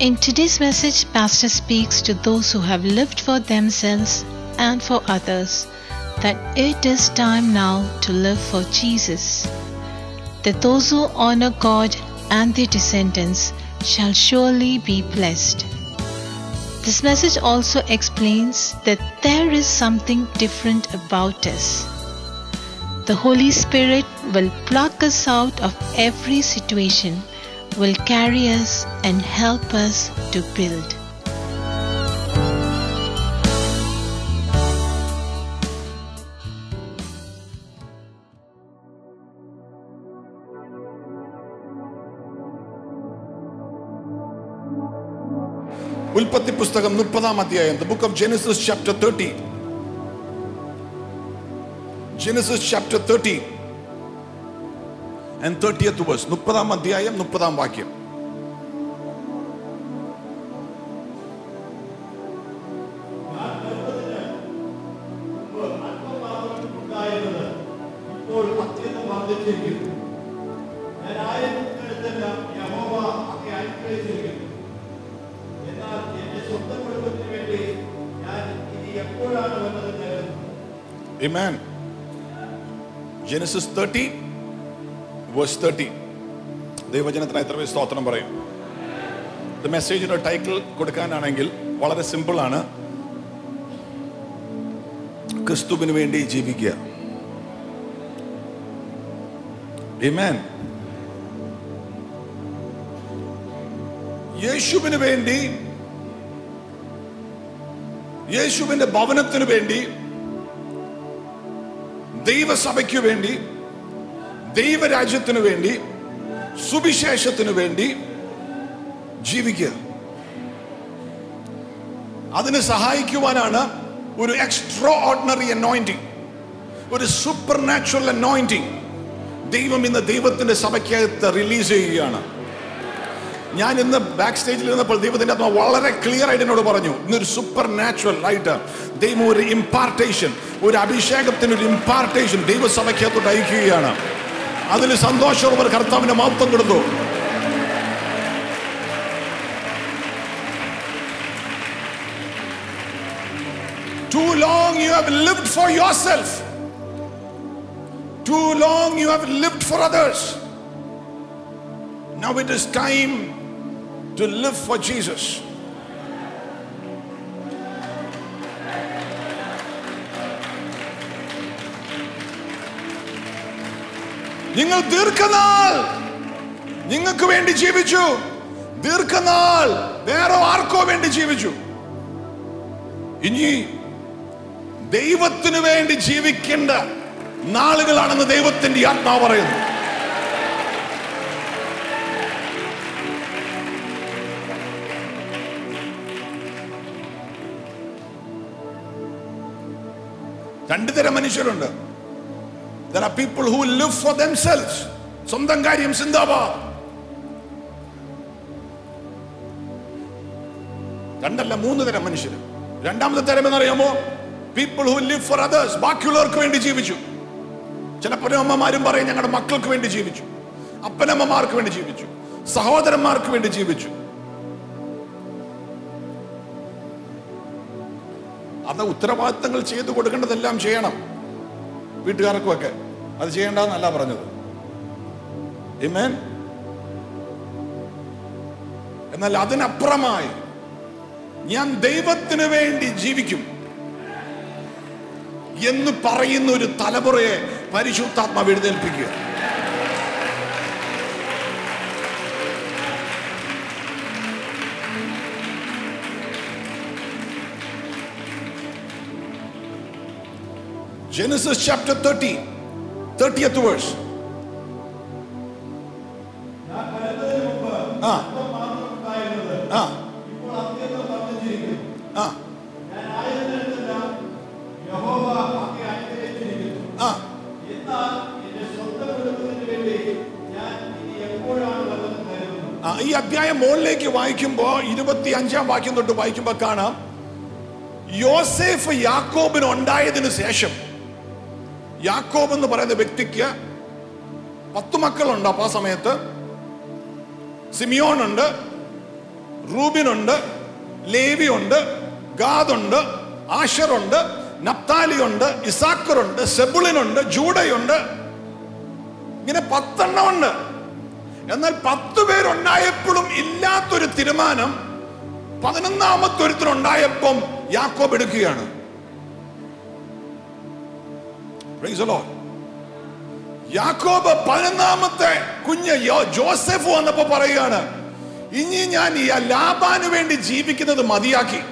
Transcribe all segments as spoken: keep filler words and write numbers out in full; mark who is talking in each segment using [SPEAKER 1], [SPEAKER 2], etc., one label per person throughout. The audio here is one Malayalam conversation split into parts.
[SPEAKER 1] In today's message, Pastor speaks to those who have lived for themselves and for others that it is time now to live for Jesus. That those who honor God and their descendants shall surely be blessed. This message also explains that there is something different about us. The Holy Spirit will pluck us out of every situation, will carry us and help us to build.
[SPEAKER 2] ഉൽപ്പത്തി പുസ്തകം മുപ്പതാം അധ്യായം, the book of Genesis chapter thirty. Genesis chapter thirty and thirtieth verse. മുപ്പതാം അധ്യായം മുപ്പതാം വാക്യം. Amen. Genesis thirty verse thirty. ദൈവവചനത്തിന് എത്ര പേർ സ്തോത്രം പറയും? The മെസ്സേജിന്റെ ടൈറ്റിൽ കൊടുക്കാനാണെങ്കിൽ വളരെ സിമ്പിൾ ആണ്. ക്രിസ്തുവിന് വേണ്ടി ജീവിക്കുക. Amen. യേശുവിന് വേണ്ടി, യേശുവിന്റെ ഭവനത്തിന് വേണ്ടി, ദൈവസഭയ്ക്ക് വേണ്ടി, ദൈവരാജ്യത്തിന് വേണ്ടി, സുവിശേഷത്തിന് വേണ്ടി ജീവിക്കുക. അതിന് സഹായിക്കുവാനാണ് ഒരു എക്സ്ട്രാ ഓർഡിനറി അനോയിന്റിംഗ്, ഒരു സൂപ്പർ നാച്ചുറൽ അനോയിന്റിംഗ് ദൈവം ഇന്ന് ദൈവത്തിന്റെ സഭയ്ക്കകത്ത് റിലീസ് ചെയ്യുകയാണ്. ഞാൻ ഇന്ന് ബാക്ക് സ്റ്റേജിൽ ഇരുന്നപ്പോൾ ദൈവത്തിന്റെ ആത്മാവ് വളരെ ക്ലിയർ ആയിട്ട് എന്നോട് പറഞ്ഞു, ഇന്നൊരു സൂപ്പർ നാച്ചുറൽ ആയിട്ട് ദൈവം ഒരു ഇംപാർട്ടേഷൻ, ഒരു അഭിഷേകത്തിന് ഒരു ഇംപാർട്ടേഷൻ ദൈവസഭയ്ക്കകത്തോട്ട് അയക്കുകയാണ്. അതിൽ സന്തോഷമുള്ളവർ കർത്താവിന്റെ മഹത്വം കൊടുത്തു. Too long you have lived for yourself. Too long you have lived for others. Now it is time to live for Jesus. നിങ്ങൾ ദീർഘനാൾ നിങ്ങൾക്ക് വേണ്ടി ജീവിച്ചു, ദീർഘനാൾ വേറെ ആർക്കോ വേണ്ടി ജീവിച്ചു. ഇനി ദൈവത്തിന് വേണ്ടി ജീവിക്കേണ്ട നാളുകളാണെന്ന് ദൈവത്തിന്റെ ആത്മാവ് പറയുന്നു. രണ്ടു തരം മനുഷ്യരുണ്ട്. There are people who live for themselves. സ്വന്തം കാര്യം സിന്ദാബാദ്. രണ്ടല്ല, മൂന്ന് തരം മനുഷ്യർ. രണ്ടാമത്തെ തരം എന്നറിയാമോ? People who live for others. ബാക്കിയുള്ളവർക്ക് വേണ്ടി ജീവിച്ചു. ചില അമ്മമാരും പറയും ഞങ്ങളുടെ മക്കൾക്ക് വേണ്ടി ജീവിച്ചു, അപ്പനമ്മമാർക്ക് വേണ്ടി ജീവിച്ചു, സഹോദരന്മാർക്ക് വേണ്ടി ജീവിച്ചു. അത് ഉത്തരവാദിത്തങ്ങൾ ചെയ്തു കൊടുക്കേണ്ടതെല്ലാം ചെയ്യണം, വീട്ടുകാർക്കുമൊക്കെ. അത് ചെയ്യേണ്ടെന്നല്ല പറഞ്ഞത്. ആമേൻ. എന്നാൽ അതിനപ്പുറമായി ഞാൻ ദൈവത്തിന് വേണ്ടി ജീവിക്കും എന്ന് പറയുന്ന ഒരു തലമുറയെ പരിശുദ്ധാത്മാവ് എഴുന്നേൽപ്പിക്കുക. Genesis chapter thirty, thirtieth verse. Ah. Ah. Ah. Ah. ഈ അധ്യായം മുകളിലേക്ക് വായിക്കുമ്പോ ഇരുപത്തി അഞ്ചാം വാക്യം തൊട്ട് വായിക്കുമ്പോ കാണാം, യോസേഫ് യാക്കോബിന് ഉണ്ടായതിനു ശേഷം, യാക്കോബ് എന്ന് പറയുന്ന വ്യക്തിക്ക് പത്തു മക്കളുണ്ട്. അപ്പൊ ആ സമയത്ത് സിമിയോൺ ഉണ്ട്, റൂബിനുണ്ട്, ലേവി ഉണ്ട്, ഗാദുണ്ട്, ആശറുണ്ട്, നപ്താലി ഉണ്ട്, ഇസാക്കറുണ്ട്, സെബുളിനുണ്ട്, ജൂഡയുണ്ട്. ഇങ്ങനെ പത്തെണ്ണം ഉണ്ട്. എന്നാൽ പത്ത് പേരുണ്ടായപ്പോഴും ഇല്ലാത്തൊരു തീരുമാനം പതിനൊന്നാമത്തെ ഒരുത്തരുണ്ടായപ്പം യാക്കോബ് എടുക്കുകയാണ്. Praise the Lord. യാക്കോബ് പതിനൊന്നാമത്തെ കുഞ്ഞ് ജോസഫ് വന്നപ്പോ പറയുകയാണ്, ഇനി ഞാൻ ഈ ലാബാന് വേണ്ടി ജീവിക്കുന്നത് മതിയാക്കി.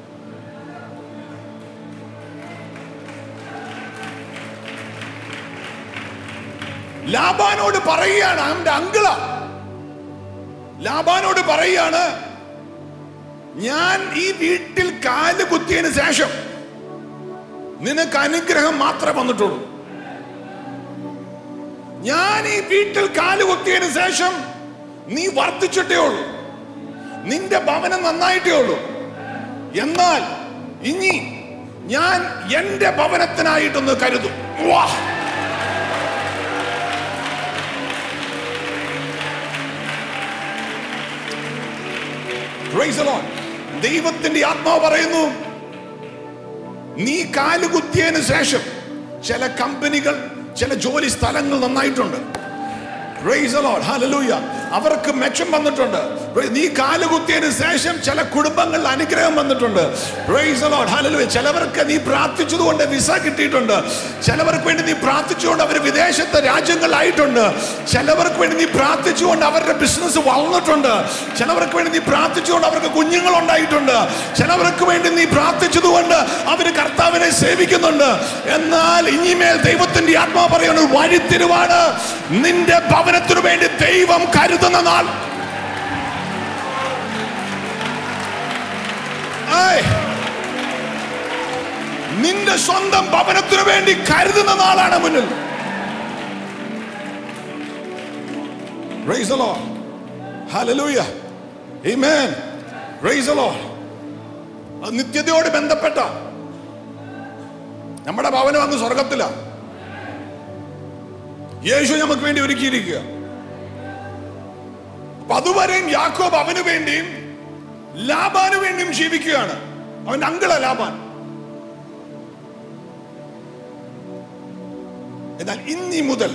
[SPEAKER 2] ലാബാനോട് പറയുകയാണ്, അവന്റെ അങ്കിള ലാബാനോട് പറയുകയാണ്, ഞാൻ ഈ വീട്ടിൽ കാല് കുത്തിയതിന് ശേഷം നിനക്ക് അനുഗ്രഹം മാത്രമേ വന്നിട്ടുള്ളൂ. ഞാൻ ഈ വീട്ടിൽ കാല് കുത്തിയതിന് ശേഷം നീ വർദ്ധിച്ചിട്ടേ ഉള്ളൂ, നിന്റെ ഭവനം നന്നായിട്ടേ ഉള്ളൂ. എന്നാൽ ഇനി ഞാൻ എന്റെ ഭവനത്തിനായിട്ടൊന്ന് കരുതും. വാ, Praise the Lord. ദൈവത്തിന്റെ ആത്മാവ് പറയുന്നു, നീ കാലുകുത്തിയതിനു ശേഷം ചില കമ്പനികൾ, ചില ജോലി സ്ഥലങ്ങൾ നന്നായിട്ടുണ്ട്. Praise the Lord. Hallelujah. അവർക്ക് മെച്ചം വന്നിട്ടുണ്ട്. നീ കാലുകുത്തിയതിനു ശേഷം ചില കുടുംബങ്ങളിൽ അനുഗ്രഹം വന്നിട്ടുണ്ട്. Praise the Lord. Hallelujah. ചിലവർക്ക് നീ പ്രാർത്ഥിച്ചതുകൊണ്ട് വിസ കിട്ടിയിട്ടുണ്ട്. ചിലവർക്ക് വേണ്ടി നീ പ്രാർത്ഥിച്ചുകൊണ്ട് അവർ വിദേശത്തെ രാജ്യങ്ങളിലായിട്ടുണ്ട്. ചിലവർക്ക് വേണ്ടി നീ പ്രാർത്ഥിച്ചുകൊണ്ട് അവരുടെ ബിസിനസ് വളർന്നിട്ടുണ്ട്. ചിലവർക്ക് വേണ്ടി നീ പ്രാർത്ഥിച്ചുകൊണ്ട് അവർക്ക് കുഞ്ഞുങ്ങൾ ഉണ്ടായിട്ടുണ്ട്. ചിലവർക്ക് വേണ്ടി നീ പ്രാർത്ഥിച്ചതുകൊണ്ട് അവര് കർത്താവിനെ സേവിക്കുന്നുണ്ട്. എന്നാൽ ഇനിമേൽ ദൈവത്തിന്റെ ആത്മാവ് പറയുന്നത് വഴിത്തിരിവാണ്. നിന്റെ ഭവനത്തിനു വേണ്ടി ദൈവം കരുതുന്ന നാൾ. നിന്റെ സ്വന്തം ഭവനത്തിനു വേണ്ടി കരുതുന്ന നാളാണ് മുന്നിൽ. Praise the Lord. Hallelujah. Amen. Praise the Lord. നിത്യതയോട് ബന്ധപ്പെട്ട നമ്മുടെ ഭവനം അങ്ങ് സ്വർഗത്തിലാണ്. യേശു നമുക്ക് വേണ്ടി ഒരുക്കിയിരിക്കുക. അതുവരെയും യാക്കോബ് അവന് വേണ്ടിയും ലാബാന് വേണ്ടിയും ജീവിക്കുകയാണ്. അവന്റെ അങ്കിള ലാബാൻ. എന്നാൽ ഇനി മുതൽ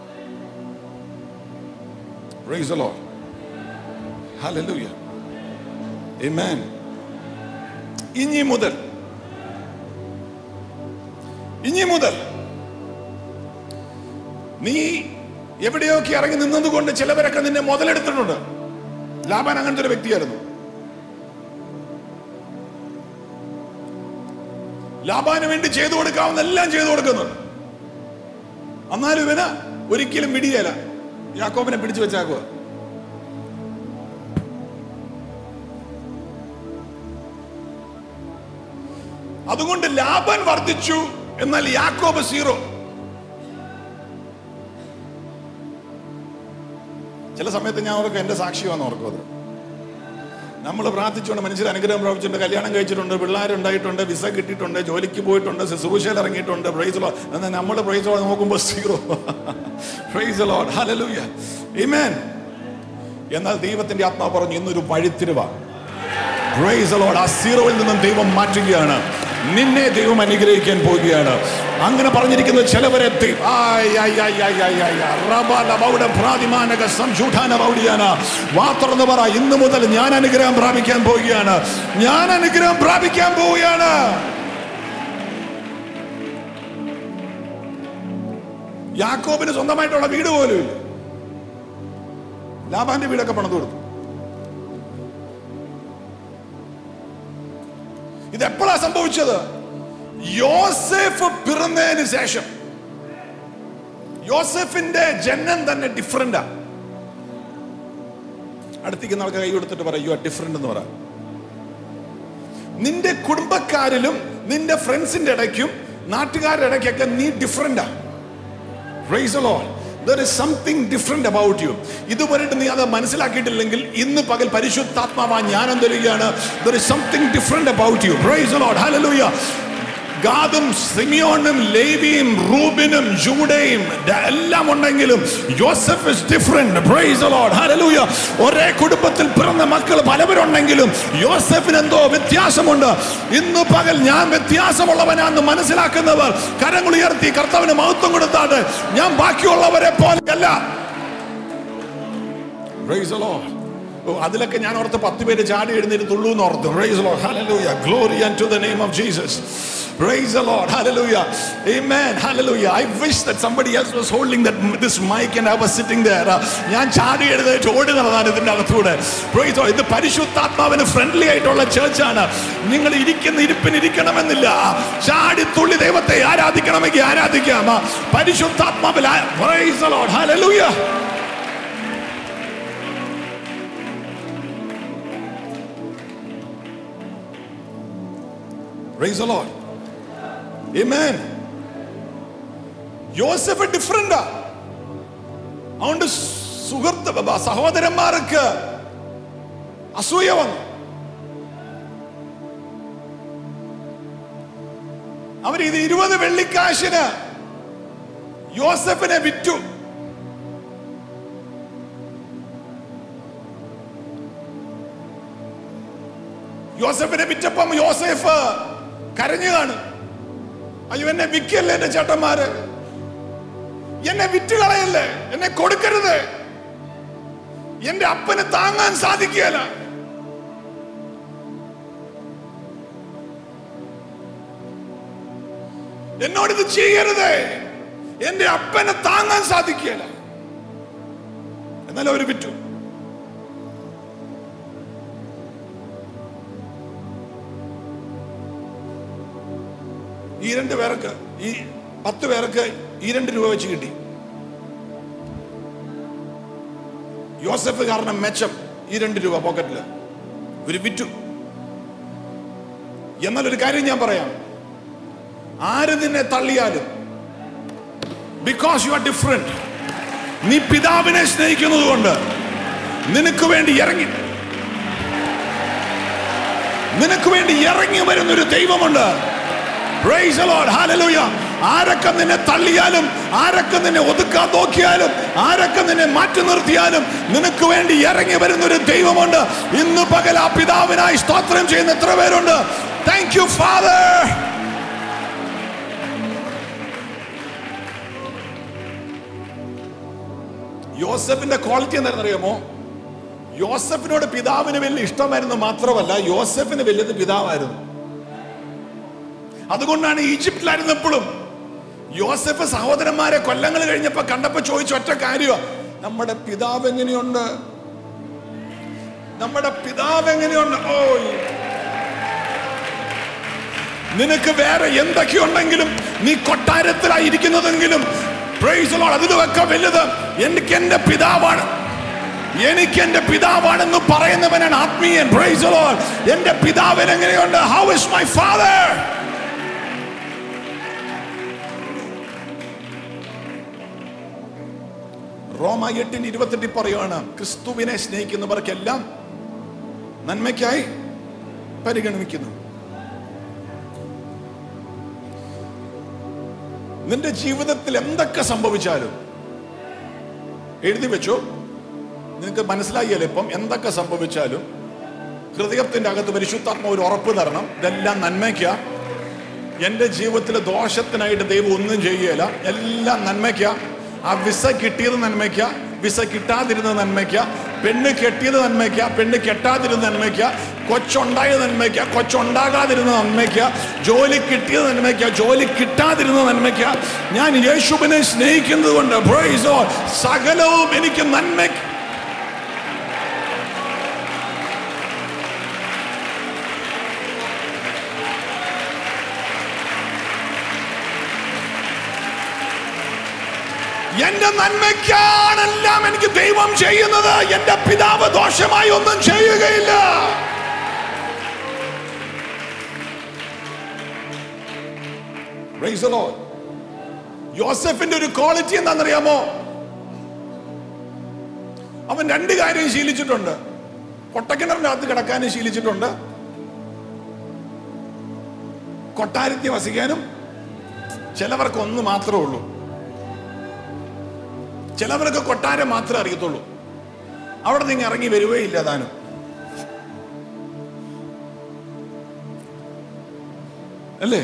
[SPEAKER 2] Praise the Lord. Hallelujah. Amen. ഇനി മുതൽ ഇനി മുതൽ നീ എവിടെയൊക്കെ ഇറങ്ങി നിന്നതുകൊണ്ട് ചിലവരൊക്കെ നിന്നെ മുതലെടുത്തിട്ടുണ്ട്. ലാബാൻ അങ്ങനത്തെ ഒരു വ്യക്തിയായിരുന്നു. ലാബാന് വേണ്ടി ചെയ്തു കൊടുക്കാവുന്ന എല്ലാം ചെയ്തു കൊടുക്കുന്നുണ്ട്. എന്നാലും ഇവന് ഒരിക്കലും പിടിയല്ല. യാക്കോബിനെ പിടിച്ചു വെച്ചാക്കുക. അതുകൊണ്ട് ലാബാൻ വർദ്ധിച്ചു, എന്നാൽ യാക്കോബ് സീറോ. ചില സമയത്ത് ഞാൻ ഓർക്കും, എന്റെ സാക്ഷിയാന്ന് ഓർക്കും. അത് നമ്മൾ പ്രാർത്ഥിച്ചുകൊണ്ട് മനുഷ്യർ അനുഗ്രഹം പ്രാപിച്ചിട്ടുണ്ട്, കല്യാണം കഴിച്ചിട്ടുണ്ട്, പിള്ളേരുണ്ടായിട്ടുണ്ട്, വിസ കിട്ടിയിട്ടുണ്ട്, ജോലിക്ക് പോയിട്ടുണ്ട്, ശുശ്രൂഷയിൽ ഇറങ്ങിയിട്ടുണ്ട്. Praise the Lord. എന്നാൽ നമ്മൾ പ്രൈസ് ദി ലോർഡ് നോക്കുമ്പോൾ zero. Praise the Lord. Hallelujah. Amen. എന്നാൽ ദൈവത്തിന്റെ ആത്മാവ് പറഞ്ഞു, ഇന്നൊരു വഴിത്തിരിവാ. Price the Lord. ആ സീറോയിൽ നിന്നും ദൈവം മാറ്റുകയാണ്. നിന്നെ ദൈവം അനുഗ്രഹിക്കാൻ പോവുകയാണ്. അങ്ങനെ പറഞ്ഞിരിക്കുന്നത് ചിലവരെ വാർത്തന്ന് പറ, ഇന്ന് മുതൽ ഞാൻ അനുഗ്രഹം പ്രാപിക്കാൻ പോവുകയാണ്. ഞാൻ അനുഗ്രഹം പ്രാപിക്കാൻ പോവുകയാണ്. യാക്കോബിന് സ്വന്തമായിട്ടുള്ള വീട് പോലും ഇല്ല. ലാബാന്റെ വീടൊക്കെ പണിത് കൊടുത്തു. ഇത് എപ്പോഴാ സംഭവിച്ചത്? യോസേഫ് പിറന്നതിന് ശേഷം. യോസേഫിന്റെ ജനനം തന്നെ ഡിഫറന്റാ. അടുത്തേക്ക് ആൾക്ക് കൈ കൊടുത്തിട്ട് പറ, യു ആർ ഡിഫറെന്റ് എന്ന് പറ. നിന്റെ കുടുംബക്കാരിലും നിന്റെ ഫ്രണ്ട്സിന്റെ ഇടയ്ക്കും നാട്ടുകാരുടെ ഇടയ്ക്കൊക്കെ നീ ഡിഫറന്റാ. Praise the Lord. There is something different about you. ഇതുവരെയായിട്ട് നീ അത് മനസ്സിലാക്കിയിട്ടില്ലെങ്കിൽ ഇന്ന് പകൽ പരിശുദ്ധാത്മാവാ ജ്ഞാനം തരികയാണ്. There is something different about you. Praise the Lord. Hallelujah. ഗാദും സിമിയോനും ലേവിയും റൂബിനും ജൂഡയും എല്ലാം ഉണ്ടെങ്കിലും യോസഫ് is different. Praise the Lord. Hallelujah. ഒരേ കുടുംബത്തിൽ പിറന്ന മക്കൾ പലവരുണ്ടെങ്കിലും യോസഫിന് എന്തോ വ്യത്യാസമുണ്ട്. ഇന്ന് പകൽ ഞാൻ വ്യത്യാസമുള്ളവനാണെന്ന് മനസ്സിലാക്കുന്നവർ കരങ്ങൾ ഉയർത്തി കർത്താവിന് മഹത്വം കൊടുത്താട്ടെ. ഞാൻ ബാക്കിയുള്ളവരെ പോലെയല്ല. Praise the Lord. അതിലൊക്കെ ഞാൻ ഓർത്ത് പത്ത് പേര് ചാടി എഴുന്നേറ്റുള്ളൂ എന്ന് ഓർത്തു. Praise the Lord. Hallelujah. Glory unto the name of Jesus. Praise the Lord. Hallelujah. Amen. Hallelujah. I wish that somebody else was holding that this mic and I was sitting there. ഞാൻ ചാടി എഴുന്നേറ്റ് ഓടി നടന്നാണ് ഇതിന്റെ അകത്തൂടെ. Praise the Lord. ഇത് പരിശുദ്ധാത്മാവിന് ഫ്രണ്ട്ലി ആയിട്ടുള്ള ചർച്ചാണ്. നിങ്ങൾ ഇരിക്കുന്ന ഇരിപ്പിന് ഇരിക്കണമെന്നില്ല. ചാടി തുള്ളി ദൈവത്തെ ആരാധിക്കണമെങ്കിൽ ആരാധിക്കാം. പരിശുദ്ധാത്മാവിൽ. Praise the Lord. Hallelujah. Praise the Lord. Amen. യോസഫ് ഡിഫറന്റ്. അതുകൊണ്ട് സുഹൃത്ത് സഹോദരന്മാർക്ക് അസൂയ വന്നു. അവർ ഇത് ഇരുപത് വെള്ളിക്കാശിന് യോസഫിനെ വിറ്റു. യോസഫിനെ വിറ്റപ്പം യോസഫ് കരഞ്ഞു കാണും. അയ്യോ, എന്നെ വിക്കല്ലേ എന്റെ ചേട്ടന്മാര്, എന്നെ വിറ്റുകളയല്ലേ, എന്നെ കൊടുക്കരുത്, എന്റെ അപ്പന് താങ്ങാൻ സാധിക്കുകയില്ല. എന്നോടിത് ചെയ്യരുത്, എന്റെ അപ്പനെ താങ്ങാൻ സാധിക്കുകയില്ല. എന്നാലും അവര് വിറ്റു. ഈ രണ്ട് പേർക്ക്, ഈ പത്ത് പേർക്ക് ഈ രണ്ട് രൂപ വെച്ച് കിട്ടി. യോസഫ് കാരണം മെച്ചം ഈ രണ്ട് രൂപ പോക്കറ്റില് ഒരു വിറ്റു. എന്നാൽ ഒരു കാര്യം ഞാൻ പറയാം, ആര് നിന്നെ തള്ളിയാലും, ബിക്കോസ് യു ആർ ഡിഫറെന്റ്, നീ പിതാവിനെ സ്നേഹിക്കുന്നത് കൊണ്ട് നിനക്ക് വേണ്ടി ഇറങ്ങി നിനക്ക് വേണ്ടി ഇറങ്ങി വരുന്നൊരു ദൈവമുണ്ട്. Praise the Lord. Hallelujah. ആരൊക്കെ നിന്നെ തള്ളിയാലും, ആരൊക്കെ നിന്നെ ഒതുക്കാൻ നോക്കിയാലും, ആരൊക്കെ നിന്നെ മാറ്റി നിർത്തിയാലും നിനക്ക് വേണ്ടി ഇറങ്ങി വരുന്നൊരു ദൈവമുണ്ട്. ഇന്ന് പകൽ ആ പിതാവിനായി സ്തോത്രം ചെയ്യുന്ന എത്ര പേരുണ്ട്? Thank you, Father. യോസഫിന്റെ ക്വാളിറ്റി എന്താണെന്ന് അറിയാമോ? യോസഫിനോട് പിതാവിന് വലിയ ഇഷ്ടമായിരുന്നു മാത്രമല്ല, യോസഫിന് വലിയത് പിതാവായിരുന്നു. അതുകൊണ്ടാണ് ഈജിപ്തിലായിരുന്നപ്പോഴും യോസഫ് സഹോദരന്മാരെ കൊല്ലങ്ങൾ കഴിഞ്ഞപ്പോ കണ്ടപ്പോ ചോദിച്ച ഒറ്റ കാര്യമാണ്, നമ്മുടെ പിതാവ് എങ്ങനെയുണ്ട്, നമ്മുടെ പിതാവ് എങ്ങനെയുണ്ട്. ഓ, നിനക്ക് വേറെ എന്തൊക്കെയുണ്ടെങ്കിലും, നീ കൊട്ടാരത്തിലായിരിക്കുന്നതെങ്കിലും, പ്രൈസ് ദി ലോർഡ്, അതിലൊക്കെ വലുത് എനിക്ക് എന്റെ പിതാവാണ്, എനിക്ക് എന്റെ പിതാവാണെന്ന് പറയുന്നവനാണ് ആത്മീയൻ. Praise the Lord. എന്റെ പിതാവിന് എങ്ങനെയുണ്ട്? How is my father? റോമ എട്ടിന് ഇരുപത്തെട്ടിൽ പറയുകയാണ്, ക്രിസ്തുവിനെ സ്നേഹിക്കുന്നവർക്കെല്ലാം നന്മയ്ക്കായി പരിഗണിക്കുന്നു. നിന്റെ ജീവിതത്തിൽ എന്തൊക്കെ സംഭവിച്ചാലും എഴുതി വെച്ചോ, നിനക്ക് മനസ്സിലായില്ലേ? ഇപ്പം എന്തൊക്കെ സംഭവിച്ചാലും ഹൃദയത്തിന്റെ അകത്ത് പരിശുദ്ധാത്മാവ് ഒരു ഉറപ്പ് തരണം, ഇതെല്ലാം നന്മയ്ക്കാ. എന്റെ ജീവിതത്തിലെ ദോഷത്തിനായിട്ട് ദൈവം ഒന്നും ചെയ്യുകയില്ല, എല്ലാം നന്മയ്ക്കാ. ആ വിസ കിട്ടിയത് നന്മയ്ക്ക, വിസ കിട്ടാതിരുന്നത് നന്മയ്ക്ക, പെണ്ണ് കെട്ടിയത് നന്മയ്ക്ക, പെണ്ണ് കെട്ടാതിരുന്നത് നന്മയ്ക്ക, കൊച്ചുണ്ടായത് നന്മയ്ക്ക, കൊച്ചുണ്ടാകാതിരുന്നത് നന്മയ്ക്ക, ജോലി കിട്ടിയത് നന്മയ്ക്ക, ജോലി കിട്ടാതിരുന്നത് നന്മയ്ക്ക. ഞാൻ യേശുവിനെ സ്നേഹിക്കുന്നത് കൊണ്ട് പ്രൈസ് ദി ലോർഡ്, സകലവും എനിക്ക് നന്മയ്ക്ക്. എന്റെ നന്മയ്ക്കാണെല്ലാം എനിക്ക് ദൈവം ചെയ്യുന്നത്. എന്റെ പിതാവ് ദോഷമായി ഒന്നും ചെയ്യുകയില്ല. Praise the Lord. യോസഫിന്റെ ഒരു ക്വാളിറ്റി എന്താണെന്നറിയാമോ? അവൻ രണ്ട് കാര്യം ശീലിച്ചിട്ടുണ്ട്. പൊട്ടക്കിണറിന്റെ അകത്ത് കിടക്കാനും ശീലിച്ചിട്ടുണ്ട്, കൊട്ടാരത്തിൽ വസിക്കാനും ചിലവർക്ക് ഒന്ന് മാത്രമേ ഉള്ളൂ. ചിലവർക്ക് കൊട്ടാരം മാത്രമേ അറിയത്തുള്ളൂ. അവിടെ നിങ്ങൾ ഇറങ്ങി വരുകയില്ല താനും. അല്ലേ?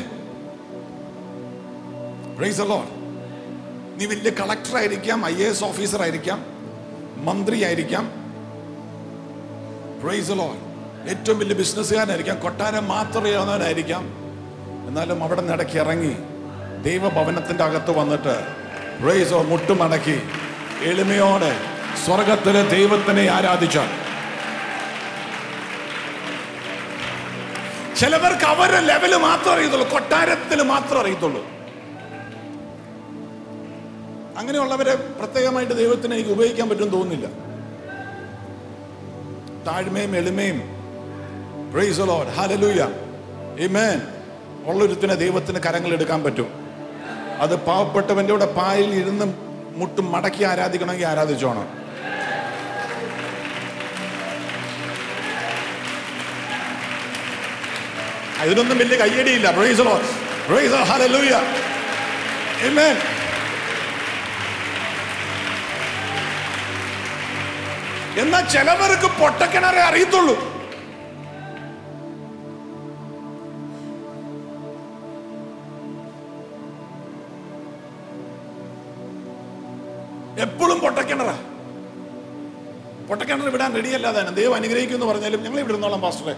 [SPEAKER 2] Praise the Lord. നീ വലിയ കളക്ടർ ആയിരിക്കാം, ഐ എ എസ് ഓഫീസർ ആയിരിക്കാം, മന്ത്രി ആയിരിക്കാം, പ്രൈസ് ദി ലോർഡ്, ഏറ്റവും വലിയ ബിസിനസ്സുകാരനായിരിക്കാം, കൊട്ടാരം മാത്രം അറിയാവുന്നവനായിരിക്കാം. എന്നാലും അവിടെ നിന്ന് ഇടയ്ക്ക് ഇറങ്ങി ദൈവഭവനത്തിന്റെ അകത്ത് വന്നിട്ട് പ്രൈസ് ദി ലോർഡ് മുട്ടുമടക്കി എളിമയോടെ സ്വർഗത്തിലെ ദൈവത്തിനെ ആരാധിച്ചാൽ ചിലവർക്ക് അവരുടെ ലെവല് മാത്രം അറിയത്തുള്ളൂ, കൊട്ടാരത്തിൽ മാത്രം അറിയത്തുള്ളൂ. അങ്ങനെയുള്ളവരെ പ്രത്യേകമായിട്ട് ദൈവത്തിന് എനിക്ക് ഉപയോഗിക്കാൻ പറ്റും തോന്നുന്നില്ല. താഴ്മയും എളിമയും praise the Lord hallelujah amen ഉള്ളൊരുത്തിനെ ദൈവത്തിന് കരങ്ങൾ എടുക്കാൻ പറ്റും. അത് പാവപ്പെട്ടവന്റെ കൂടെ പായിൽ ഇരുന്ന് മുട്ടും മടക്കി ആരാധിക്കണമെങ്കിൽ ആരാധിച്ചോണം. ഇതിനൊന്നും വലിയ കയ്യടിയില്ല. Praise the Lord, praise the Lord hallelujah amen. എന്നാൽ ചിലവർക്ക് പൊട്ടക്കിണറെ അറിയത്തുള്ളൂ. എപ്പോഴും പൊട്ടക്കിണറ. പൊട്ടക്കിണർ വിടാൻ റെഡിയല്ലാതാണ്. ദൈവം അനുഗ്രഹിക്കുമെന്ന് പറഞ്ഞാലും ഞങ്ങൾ ഇവിടെ ഇരുന്നോളാം പാസ്റ്ററെ.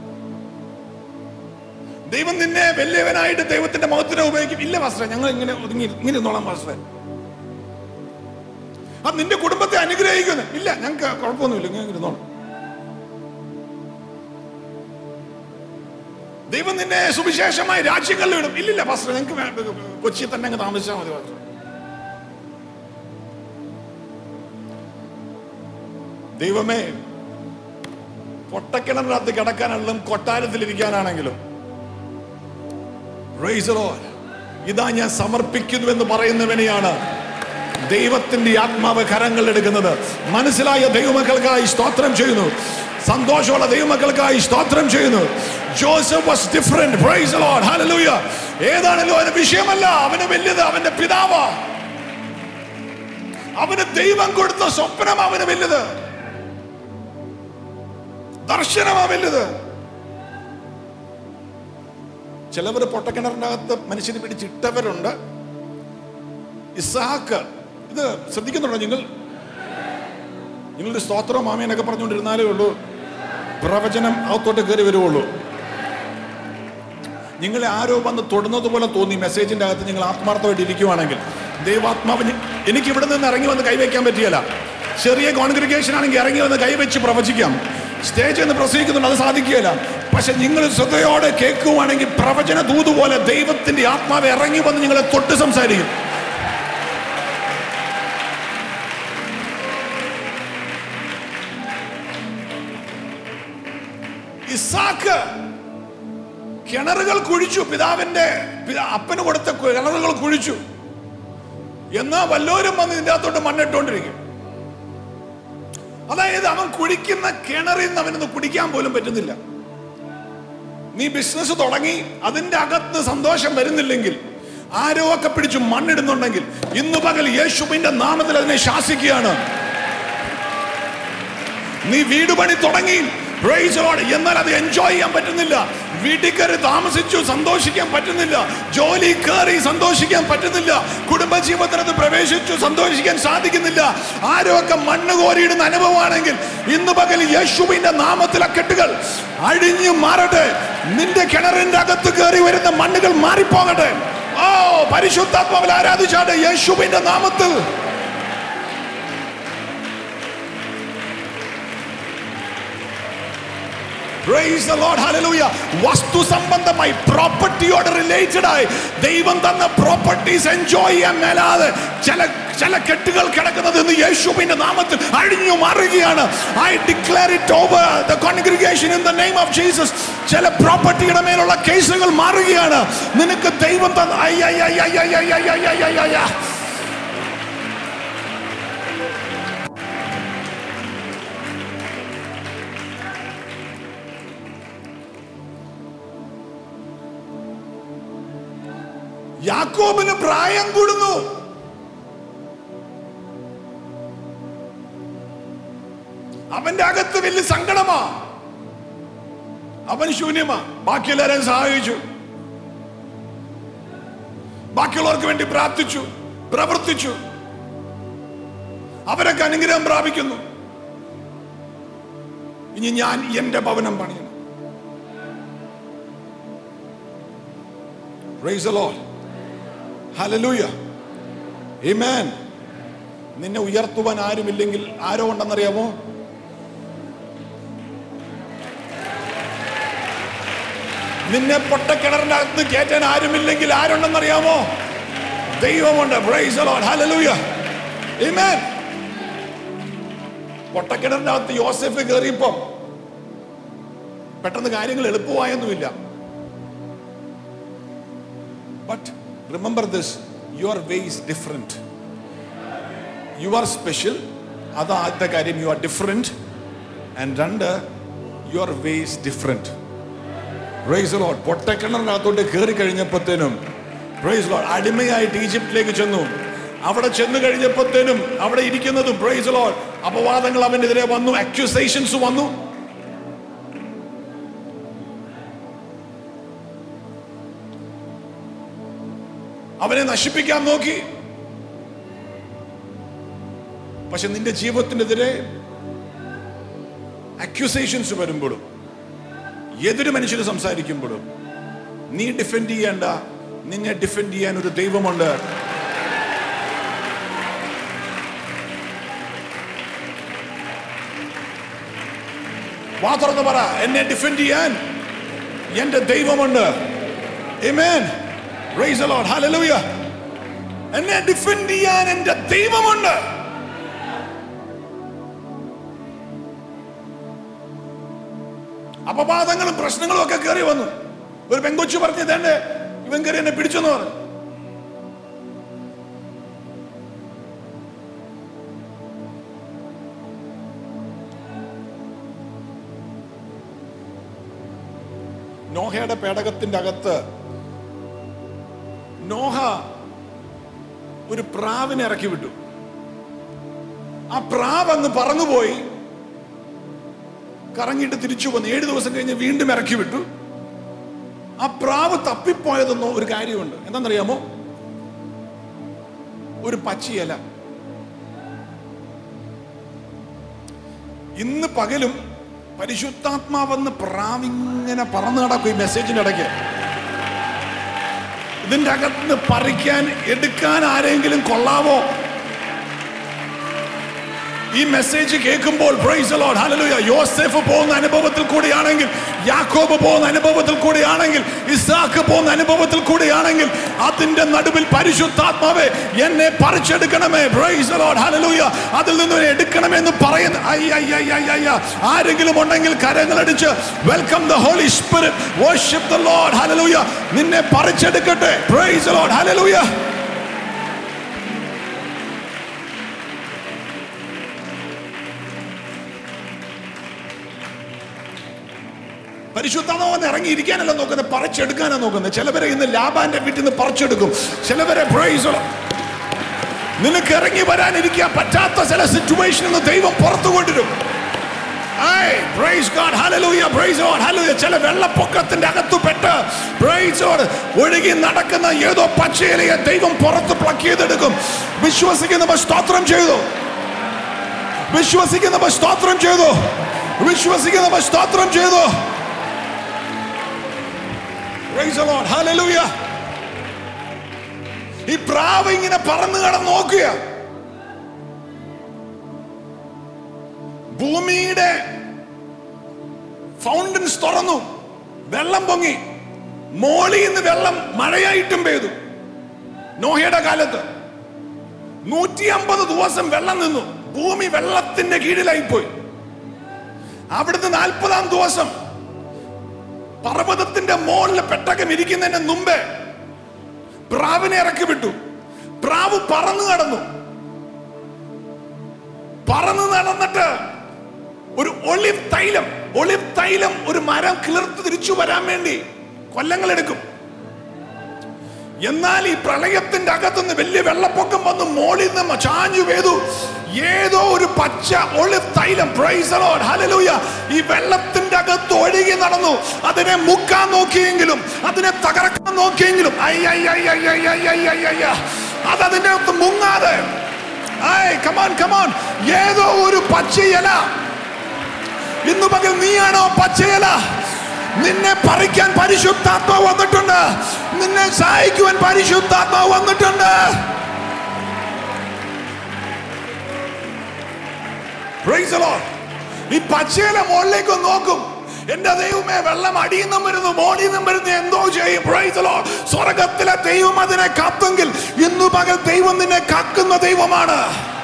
[SPEAKER 2] ദൈവം നിന്നെ വലിയവനായിട്ട് ദൈവത്തിന്റെ മഹത്വത്തിനെ ഉപയോഗിക്കും. ഇല്ല പാസ്റ്ററെ, ഞങ്ങൾ ഇങ്ങനെ ഒതുങ്ങി ഇങ്ങനെ ഇരുന്നോളാം പാസ്റ്ററെ. അത് നിന്റെ കുടുംബത്തെ അനുഗ്രഹിക്കുന്നു. ഇല്ല, ഞങ്ങൾക്ക് കുഴപ്പമൊന്നുമില്ല, ഇങ്ങനെ ഇരുന്നോളാം. ദൈവം നിന്നെ സുവിശേഷമായി രാജ്യങ്ങളിൽ വിടും. ഇല്ലില്ല പാസ്റ്ററെ, ഞങ്ങൾക്ക് കൊച്ചിയിൽ തന്നെ അങ്ങ് താമസിച്ചാൽ മതി പാസ്റ്ററെ. ദൈവമേ, പൊട്ടക്കിണറിനകത്ത് കിടക്കാനാണെങ്കിലും കൊട്ടാരത്തിലിരിക്കാനാണെങ്കിലും പ്രൈസ് ദി ലോർഡ്, ഇതാ ഞാൻ സമർപ്പിക്കുന്നു എന്ന് പറയുന്നവനെയാണ് ദൈവത്തിന്റെ ആത്മാവ് കരങ്ങൾ എടുക്കുന്നത്. മനസ്സിലായ ദൈവമക്കൾക്കായി സ്തോത്രം ചെയ്യുന്നു. സന്തോഷമുള്ള ദൈവമക്കൾക്കായി സ്തോത്രം ചെയ്യുന്നു. Joseph was different. Praise the Lord hallelujah. ഏതാണല്ലോ അവന് വിഷയമല്ല, അവന് വലുത് അവന്റെ പിതാവ്. അവന് ദൈവം കൊടുത്ത സ്വപ്നം അവന് വലുത്, ദർശനമാ വലുത്. ചിലവർ പൊട്ടക്കിണറിന്റെ അകത്ത് മനുഷ്യനെ പിടിച്ചിട്ടവരുണ്ട്. ഇസ്ഹാക്ക്, ഇത് ശ്രദ്ധിക്കുന്നുണ്ടോ നിങ്ങൾ? നിങ്ങളുടെ സ്തോത്രം മാമേനൊക്കെ പറഞ്ഞുകൊണ്ടിരുന്നാലേ ഉള്ളൂ പ്രവചനം അകത്തോട്ട് കയറി വരുവുള്ളൂ. നിങ്ങളെ ആരോ വന്ന് തൊടുന്നത് പോലെ തോന്നി മെസ്സേജിന്റെ അകത്ത് നിങ്ങൾ ആത്മാർത്ഥമായിട്ട് ഇരിക്കുവാണെങ്കിൽ ദൈവാത്മാവിന് എനിക്ക് ഇവിടെ നിന്ന് ഇറങ്ങി വന്ന് കൈവയ്ക്കാൻ പറ്റിയല്ല. ചെറിയ കോൺഗ്രിഗേഷൻ ആണെങ്കിൽ ഇറങ്ങി വന്ന് കൈവച്ച് പ്രവചിക്കാം. സ്റ്റേജിൽ നിന്ന് പ്രസംഗിക്കുന്നുണ്ട്, അത് സാധിക്കുകയില്ല. പക്ഷെ നിങ്ങൾ ശ്രദ്ധയോടെ കേൾക്കുവാണെങ്കിൽ പ്രവചന ദൂത് പോലെ ദൈവത്തിന്റെ ആത്മാവ് ഇറങ്ങി വന്ന് നിങ്ങളെ തൊട്ട് സംസാരിക്കും. ഇസ്ഹാക്ക് കിണറുകൾ കുഴിച്ചു, പിതാവിന്റെ അപ്പന് കൊടുത്ത കിണറുകൾ കുഴിച്ചു. എന്നാ വല്ലോരും വന്ന് ഇതിന്റെ അകത്തോട്ട് മണ്ണിട്ടോണ്ടിരിക്കും. അതായത് അവൻ കുഴിക്കുന്ന കിണറിൽ നിന്ന് അവനൊന്ന് കുടിക്കാൻ പോലും പറ്റുന്നില്ല. നീ ബിസിനസ് തുടങ്ങി അതിന്റെ അകത്ത് സന്തോഷം വരുന്നില്ലെങ്കിൽ, ആരോ ഒക്കെ പിടിച്ചു മണ്ണിടുന്നുണ്ടെങ്കിൽ ഇന്നു പകൽ യേശുവിന്റെ നാമത്തിൽ അതിനെ ശാസിക്കുകയാണ്. നീ വീട് പണി തുടങ്ങി, എന്നാൽ അത് എൻജോയ് ചെയ്യാൻ പറ്റുന്നില്ല. വീട്ടിൽ കയറി താമസിച്ചു സന്തോഷിക്കാൻ പറ്റുന്നില്ല. ജോലി കയറി സന്തോഷിക്കാൻ പറ്റുന്നില്ല. കുടുംബജീവിതത്തിനകത്ത് പ്രവേശിച്ചു സന്തോഷിക്കാൻ സാധിക്കുന്നില്ല. ആരൊക്കെ മണ്ണ് കോരിയിടുന്ന അനുഭവമാണെങ്കിൽ ഇന്ന് പകൽ യേശുവിന്റെ നാമത്തിലെ കെട്ടുകൾ അഴിഞ്ഞു മാറട്ടെ. നിന്റെ കിണറിന്റെ അകത്ത് കയറി വരുന്ന മണ്ണുകൾ മാറിപ്പോകട്ടെ. ഓ, പരിശുദ്ധാത്മാവിൽ ആരാധിച്ചാട്ടെ യേശുവിന്റെ നാമത്തിൽ. Praise the Lord, hallelujah. വസ്തു സംബന്ധമായി പ്രോപ്പർട്ടിയോട് റിലേറ്റഡ് ആയി ദൈവം തന്ന പ്രോപ്പർട്ടീസ് എൻജോയ് ചെയ്യാൻ മേലാതെ ചില ചില കെട്ടുകൾ കിടക്കുന്നത് ഇന്ന് യേശുവിന്റെ നാമത്തിൽ അഴിഞ്ഞു മാറുകയാണ്. I declare it over the congregation in the name of Jesus. ചില പ്രോപ്പർട്ടിയുടെ മേലുള്ള കേസുകൾ മാറുകയാണ്. നിനക്ക് ദൈവം തന്ന യാക്കോബിന് പ്രായം കൂടുന്നു. അവന്റെ അകത്ത് വലിയ സങ്കടമാ, അവൻ ശൂന്യമാ. ബാക്കിയെല്ലാരെയും സഹായിച്ചു, ബാക്കിയുള്ളവർക്ക് വേണ്ടി പ്രാർത്ഥിച്ചു, പ്രവർത്തിച്ചു, അവരൊക്കെ അനുഗ്രഹം പ്രാപിക്കുന്നു. ഇനി ഞാൻ എന്റെ ഭവനം പണിയണം. Praise the Lord. Hallelujah. Amen. നിന്നെ ഉയർത്തുവാൻ ആരുമില്ലെങ്കിൽ ആരോ ഉണ്ടെന്നറിയാമോ? നിന്നെ പൊട്ടക്കിണറിന്റെ അകത്ത് കയറ്റാൻ ആരുമില്ലെങ്കിൽ ആരുണ്ടെന്നറിയാമോ? ദൈവമുണ്ട്. Praise the Lord. Hallelujah. Amen. പൊട്ടക്കിണറിന്റെ അകത്ത് യോസേഫ് കയറിയപ്പോ പെട്ടെന്ന് കാര്യങ്ങൾ എളുപ്പമായൊന്നുമില്ല. But remember this, your way is different. You are special. That's ആദ്യത്തെ കാര്യം. You are different. And രണ്ട്, your way is different. Praise the Lord. പൊട്ടക്കിണറിനകത്തോട്ട് കയറി കഴിഞ്ഞപ്പോഴത്തേനും praise the Lord, അടിമയായിട്ട് ഈജിപ്തിലേക്ക് ചെന്നു. അവിടെ ചെന്ന് കഴിഞ്ഞപ്പോഴത്തേനും അവിടെ ഇരിക്കുന്നതും praise the Lord, അപവാദങ്ങൾ അവനെതിരെ വന്നു, അക്യൂസേഷൻസ് വന്നു. അവനെ നശിപ്പിക്കാൻ നോക്കി. പക്ഷെ നിന്റെ ജീവിതത്തിനെതിരെ അക്യൂസേഷൻസ് വരുമ്പോഴും ഏതൊരു മനുഷ്യന് സംസാരിക്കുമ്പോഴും നീ ഡിഫെൻഡ് ചെയ്യേണ്ട, നിന്നെ ഡിഫെൻഡ് ചെയ്യാൻ ഒരു ദൈവമുണ്ട്. വാ തുറന്ന് പറ, എന്നെ ഡിഫെൻഡ് ചെയ്യാൻ എന്റെ ദൈവമുണ്ട്. Amen. Praise the Lord. Hallelujah. എന്നെ ഡിഫെൻഡ് ചെയ്യാൻ എന്റെ ദൈവമുണ്ട്. അപവാദങ്ങളും പ്രശ്നങ്ങളും ഒക്കെ കയറി വന്നു. ഒരു പെങ്കൊച്ചു പറഞ്ഞത് എന്നെ ഇവൻ കയറി എന്നെ പിടിച്ചെന്ന് പറഞ്ഞു. നോഹയുടെ പേടകത്തിന്റെ അകത്ത് നോഹ ഒരു പ്രാവിനെ ഇറക്കി വിട്ടു. ആ പ്രാവ് അങ്ങ് പറന്നുപോയി, കറങ്ങിയിട്ട് തിരിച്ചു വന്നു. ഏഴു ദിവസം കഴിഞ്ഞ് വീണ്ടും ഇറക്കി വിട്ടു. ആ പ്രാവ് തപ്പിപ്പോയതെന്നോ ഒരു കാര്യമുണ്ട്. എന്താണെന്നറിയാമോ? ഒരു പച്ചയില. ഇന്ന് പകലും പരിശുദ്ധാത്മാവെന്ന് പ്രാവിങ്ങനെ പറന്നു നടക്കും ഈ മെസ്സേജിന്റെ ഇടയ്ക്ക്. ഇതിന്റെ അകത്ത് പറിക്കാൻ എടുക്കാൻ ആരെങ്കിലും കൊള്ളാവോ? ഈ മെസ്സേജ് കേൾക്കുമ്പോൾ praise the Lord, hallelujah, യോസേഫ് പോകുന്ന അനുഭവത്തിൽ കൂടിയാണെങ്കിൽ, യാക്കോബ് പോകുന്ന അനുഭവത്തിൽ കൂടിയാണെങ്കിൽ, ഇസാക്ക് പോകുന്ന അനുഭവത്തിൽ കൂടിയാണെങ്കിൽ, അതിന്റെ നടുവിൽ പരിശുദ്ധാത്മാവേ എന്നെ പറിച്ചെടുക്കണമേ, praise the Lord, hallelujah, അതിൽ നിന്ന് എടുക്കണമെന്ന് പറയുന്ന ആരെങ്കിലും ഉണ്ടെങ്കിൽ കരങ്ങളടിച്ച് welcome the Holy Spirit, worship the Lord, hallelujah, നിന്നെ പറിച്ചെടുക്കട്ടെ, praise the Lord, hallelujah. പരിശുദ്ധാത്മാവ് ഇറങ്ങിയിരിക്കാനല്ല നോക്കുന്നത്, പറിച്ചെടുക്കാനാണ് നോക്കുന്നത്. ചിലവരെ ഇന്ന് ലാബാന്റെ വീട്ടിൽ നിന്ന് പറിച്ചെടുക്കും. ചിലവരെ പ്രൈസ് നിനക്ക് ഇറങ്ങി വരാനിരിക്കാൻ പറ്റാത്ത ചില സിറ്റുവേഷനിൽ നിന്ന് ദൈവം പുറത്തു കൊണ്ടുവരും. ചില വെള്ളപ്പൊക്കത്തിന്റെ അകത്തു പെട്ട് ഒഴുകി നടക്കുന്ന ഏതോ പച്ചയിലയെ ദൈവം പുറത്ത് പ്ലക്ക് ചെയ്തെടുക്കും. വിശ്വസിക്കുന്നവർ സ്തോത്രം ചെയ്തു, വിശ്വസിക്കുന്നവർ സ്തോത്രം ചെയ്തു, വിശ്വസിക്കുന്നവർ സ്തോത്രം ചെയ്തു. Praise the Lord. Hallelujah. ഈ പ്രാവ് ഇങ്ങനെ പറന്നു കടന്ന് നോക്കുക. ഭൂമിയുടെ ഫൗണ്ടൻസ് തുറന്നു, വെള്ളം പൊങ്ങി, മോളിൽ നിന്ന് വെള്ളം മഴയായിട്ടും പെയ്തു. നോഹയുടെ കാലത്ത് നൂറ്റി അമ്പത് ദിവസം വെള്ളം നിന്നു. ഭൂമി വെള്ളത്തിന്റെ കീഴിലായിപ്പോയി. അവിടുന്ന് നാൽപ്പതാം ദിവസം പർവ്വതത്തിന്റെ മോളിൽ പെട്ടകം ഇരിക്കുന്നതിന് മുമ്പേ പ്രാവിനെ ഇറക്കി വിട്ടു. പ്രാവ് പറന്നു നടന്നു. പറന്നു നടന്നിട്ട് ഒരു ഒലിവ് തൈലം ഒലിവ് തൈലം ഒരു മരം കിളിർത്ത് തിരിച്ചു വരാൻ വേണ്ടി കൊല്ലങ്ങൾ എടുക്കും. എന്നാൽ ഈ പ്രളയത്തിന്റെ അകത്തുനിന്ന് വലിയ വെള്ളപ്പൊക്കം വന്ന് മോളിൽ നിന്ന് ചാഞ്ഞു പെയ്തു. ഏതോ ഒരു പച്ച ഒളിവ് തൈലം, പ്രൈസ് ദി ലോർഡ്, ഹല്ലേലൂയ, ഈ വെള്ളത്തിന്റെ അകത്ത് ഒഴുകി നടന്നു. അതിനെ മുക്കാൻ നോക്കിയെങ്കിലും, അതിനെ തകർക്കാൻ നോക്കിയെങ്കിലും അത് അതിന്റെ അകത്ത് മുങ്ങാതെ, കമാൻ കമാൻ, ഏതോ ഒരു പച്ചയില. ഇന്ന് പകൽ നീയാണോ പച്ചയില? നിന്നെ പറിക്കാൻ പരിശുദ്ധാത്മാവ് വന്നിട്ടുണ്ട്. നിന്നെ സഹായിക്കുവാൻ പരിശുദ്ധാത്മാവ് വന്നിട്ടുണ്ട്. Praise the Lord. ഈ പച്ചയില മുകളിലേക്ക് നോക്കും. എന്റെ ദൈവമേ, വെള്ളം അടിയിൽ നിന്നും വരുന്നു, മോളിൽ നിന്നും വരുന്നു, എന്തോ ചെയ്യും. Praise the Lord. സ്വർഗത്തിലെ ദൈവം അതിനെ കാത്തെങ്കിൽ ഇന്നു പകൽ ദൈവം നിന്നെ കാക്കുന്ന ദൈവമാണ്.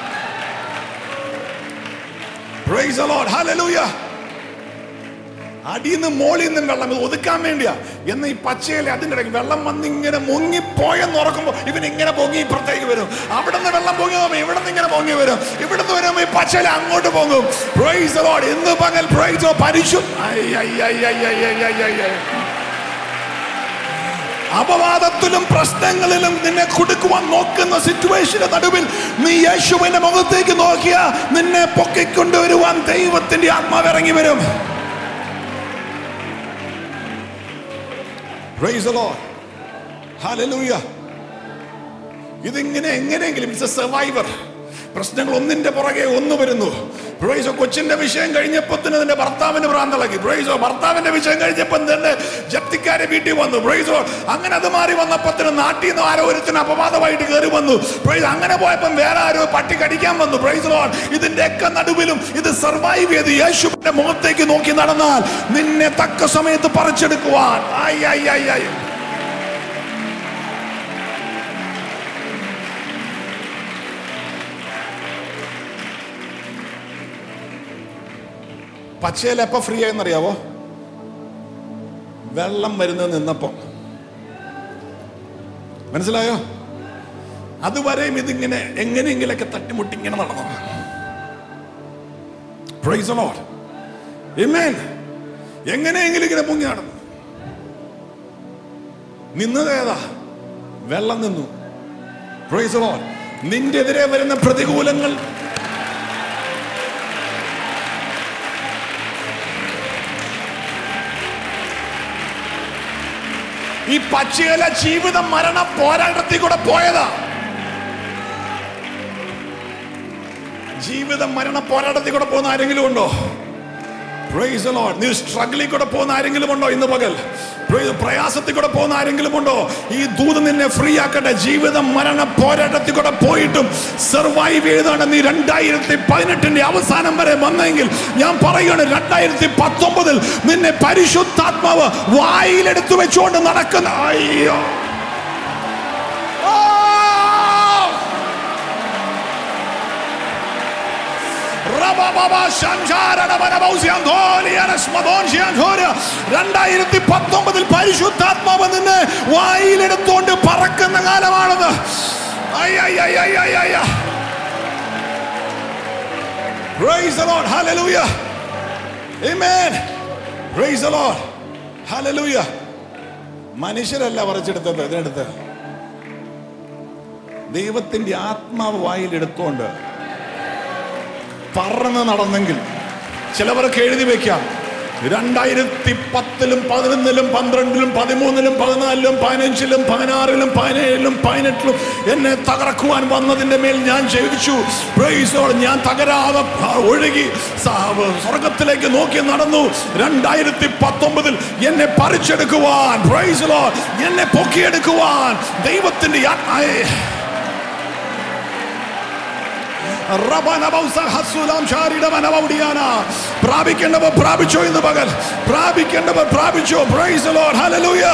[SPEAKER 2] Praise the Lord. Hallelujah. അടിയിൽ നിന്നും മോളിൽ നിന്നും വെള്ളം ഒതുക്കാൻ വേണ്ടിയാ. എന്ന് ഈ പച്ചയില അതിൻ്റെ ഇടയ്ക്ക് വെള്ളം വന്ന് ഇങ്ങനെ മുങ്ങിപ്പോയെന്ന് ഉറക്കുമ്പോൾ ഇവൻ ഇങ്ങനെ പൊങ്ങി ഇപ്പുറത്തേക്ക് വരും. അവിടെ നിന്ന് വെള്ളം പൊങ്ങി പോകുമ്പോൾ ഇവിടെ നിന്ന് ഇങ്ങനെ പൊങ്ങി വരും. ഇവിടുന്ന് വരുമ്പോൾ ഈ പച്ചയില അങ്ങോട്ട് പോകും. Praise the Lord. ഇന്ന് പകൽ praise the പരിശുദ്ധ അപവാദത്തിലും പ്രശ്നങ്ങളിലും നിന്നെ കൊടുക്കുവാൻ നോക്കുന്ന സിറ്റുവേഷന്റെ നടുവിൽ നീ യേശുവിന്റെ മുഖത്തേക്ക് നോക്കിയ നിന്നെ പൊക്കിക്കൊണ്ടുവരുവാൻ ദൈവത്തിന്റെ ആത്മാവ് ഇറങ്ങി വരും. Praise the Lord. Hallelujah. ഇതിങ്ങനെ എങ്ങനെയെങ്കിലും ഇറ്റ്സ് എ സർവൈവർ. പ്രശ്നങ്ങൾ ഒന്നിന്റെ പുറകെ ഒന്ന് വരുന്നു. പ്രൈസോ, കൊച്ചിന്റെ വിഷയം കഴിഞ്ഞപ്പോൾ തന്നെ നിന്റെ ഭർത്താവിന് ഭ്രാന്തളക്കി. പ്രൈസോ, ഭർത്താവിന്റെ വിഷയം കഴിഞ്ഞപ്പോൾ തന്നെ ജപ്തിക്കാരെ വീട്ടിൽ വന്നു. പ്രൈസോ, അങ്ങനെ അത് മാറി വന്നപ്പോൾ തന്നെ നാട്ടിൽ നിന്ന് ആരോ ഒരുത്തിന് അപവാദമായിട്ട് കയറി വന്നു. പ്രൈസ്, അങ്ങനെ പോയപ്പോൾ വേറെ ആരോ പട്ടി കടിക്കാൻ വന്നു. Praise Lord. ഇതിന്റെ ഒക്കെ നടുവിലും ഇത് സർവൈവ് ചെയ്ത് യേശുവിന്റെ മുഖത്തേക്ക് നോക്കി നടന്നാൽ നിന്നെ തക്ക സമയത്ത് പറിച്ചെടുക്കുവാൻ. ആയി ആയി ആയി ആയി പച്ചയില എപ്പോ ഫ്രീ ആയെന്നറിയാവോ? വെള്ളം വരുന്നത് നിന്നപ്പോ. മനസ്സിലായോ? അതുവരെയും ഇതിങ്ങനെ എങ്ങനെയെങ്കിലൊക്കെ തട്ടിമുട്ടി ഇങ്ങനെ നടന്നു. Praise the Lord. Amen. എങ്ങനെയെങ്കിലും ഇങ്ങനെ പൊങ്ങി നടന്നു. നിന്നതേതാ? വെള്ളം നിന്നു. Praise the Lord. നിന്റെ എതിരെ വരുന്ന പ്രതികൂലങ്ങൾ ഈ പച്ചയില ജീവിത മരണ പോരാട്ടത്തിൽ കൂടെ പോയതാ. ജീവിത മരണ പോരാട്ടത്തിൽ കൂടെ പോകുന്ന ആരെങ്കിലും ഉണ്ടോ? Praise the Lord. നീ സ്ട്രഗിളിൽ കൂടെ പോകുന്ന ആരെങ്കിലും ഉണ്ടോ ഇന്ന് പകൽ? പ്രയാസത്തിൽ കൂടെ പോകുന്ന ആരെങ്കിലും ഉണ്ടോ? ഈ ദൂത് നിന്നെ ഫ്രീ ആക്കട്ടെ. ജീവിത മരണ പോരാട്ടത്തിൽ കൂടെ പോയിട്ടും സർവൈവ് ചെയ്താണ് നീ രണ്ടായിരത്തി പതിനെട്ടിന്റെ അവസാനം വരെ വന്നെങ്കിൽ ഞാൻ പറയുകയാണ്, രണ്ടായിരത്തി പത്തൊമ്പതിൽ നിന്നെ പരിശുദ്ധാത്മാവ് വായിലെടുത്തു വെച്ചുകൊണ്ട് നടക്കുന്ന അയ്യോ രണ്ടായിരത്തി പത്തൊമ്പതിൽ പരിശുദ്ധാത്മാവ് നിന്നെ വായിലെടുത്തുകൊണ്ട് പറക്കുന്ന കാലമാണത്. Praise the Lord. Hallelujah. Amen. Praise the Lord. Hallelujah. മനുഷ്യരല്ല പറിച്ചെടുത്തത്, ഇതിനെടുത്ത് ദൈവത്തിന്റെ ആത്മാവ് വായിലെടുത്തുകൊണ്ട് പറന്ന് നടന്നെങ്കിൽ ചിലവർക്ക് എഴുതി വെക്കാം, രണ്ടായിരത്തി പത്തിലും പതിനൊന്നിലും പന്ത്രണ്ടിലും പതിമൂന്നിലും പതിനാലിലും പതിനഞ്ചിലും പതിനാറിലും പതിനേഴിലും പതിനെട്ടിലും എന്നെ തകർക്കുവാൻ വന്നതിന്റെ മേൽ ഞാൻ ജയിച്ചു. Praise Lord. ഞാൻ തകരാതെ ഒഴുകി സ്വർഗത്തിലേക്ക് നോക്കി നടന്നു. രണ്ടായിരത്തി പത്തൊമ്പതിൽ എന്നെ പറിച്ചെടുക്കുവാൻ, പ്രൈസ് ലോർഡ്, എന്നെ പൊക്കിയെടുക്കുവാൻ ദൈവത്തിന്റെ പ്രാപിക്കേണ്ടവർ പ്രാപിച്ചോ ഇന്ന് പകൽ. പ്രാപിക്കേണ്ടവർ പ്രാപിച്ചോ. Praise the Lord. Hallelujah.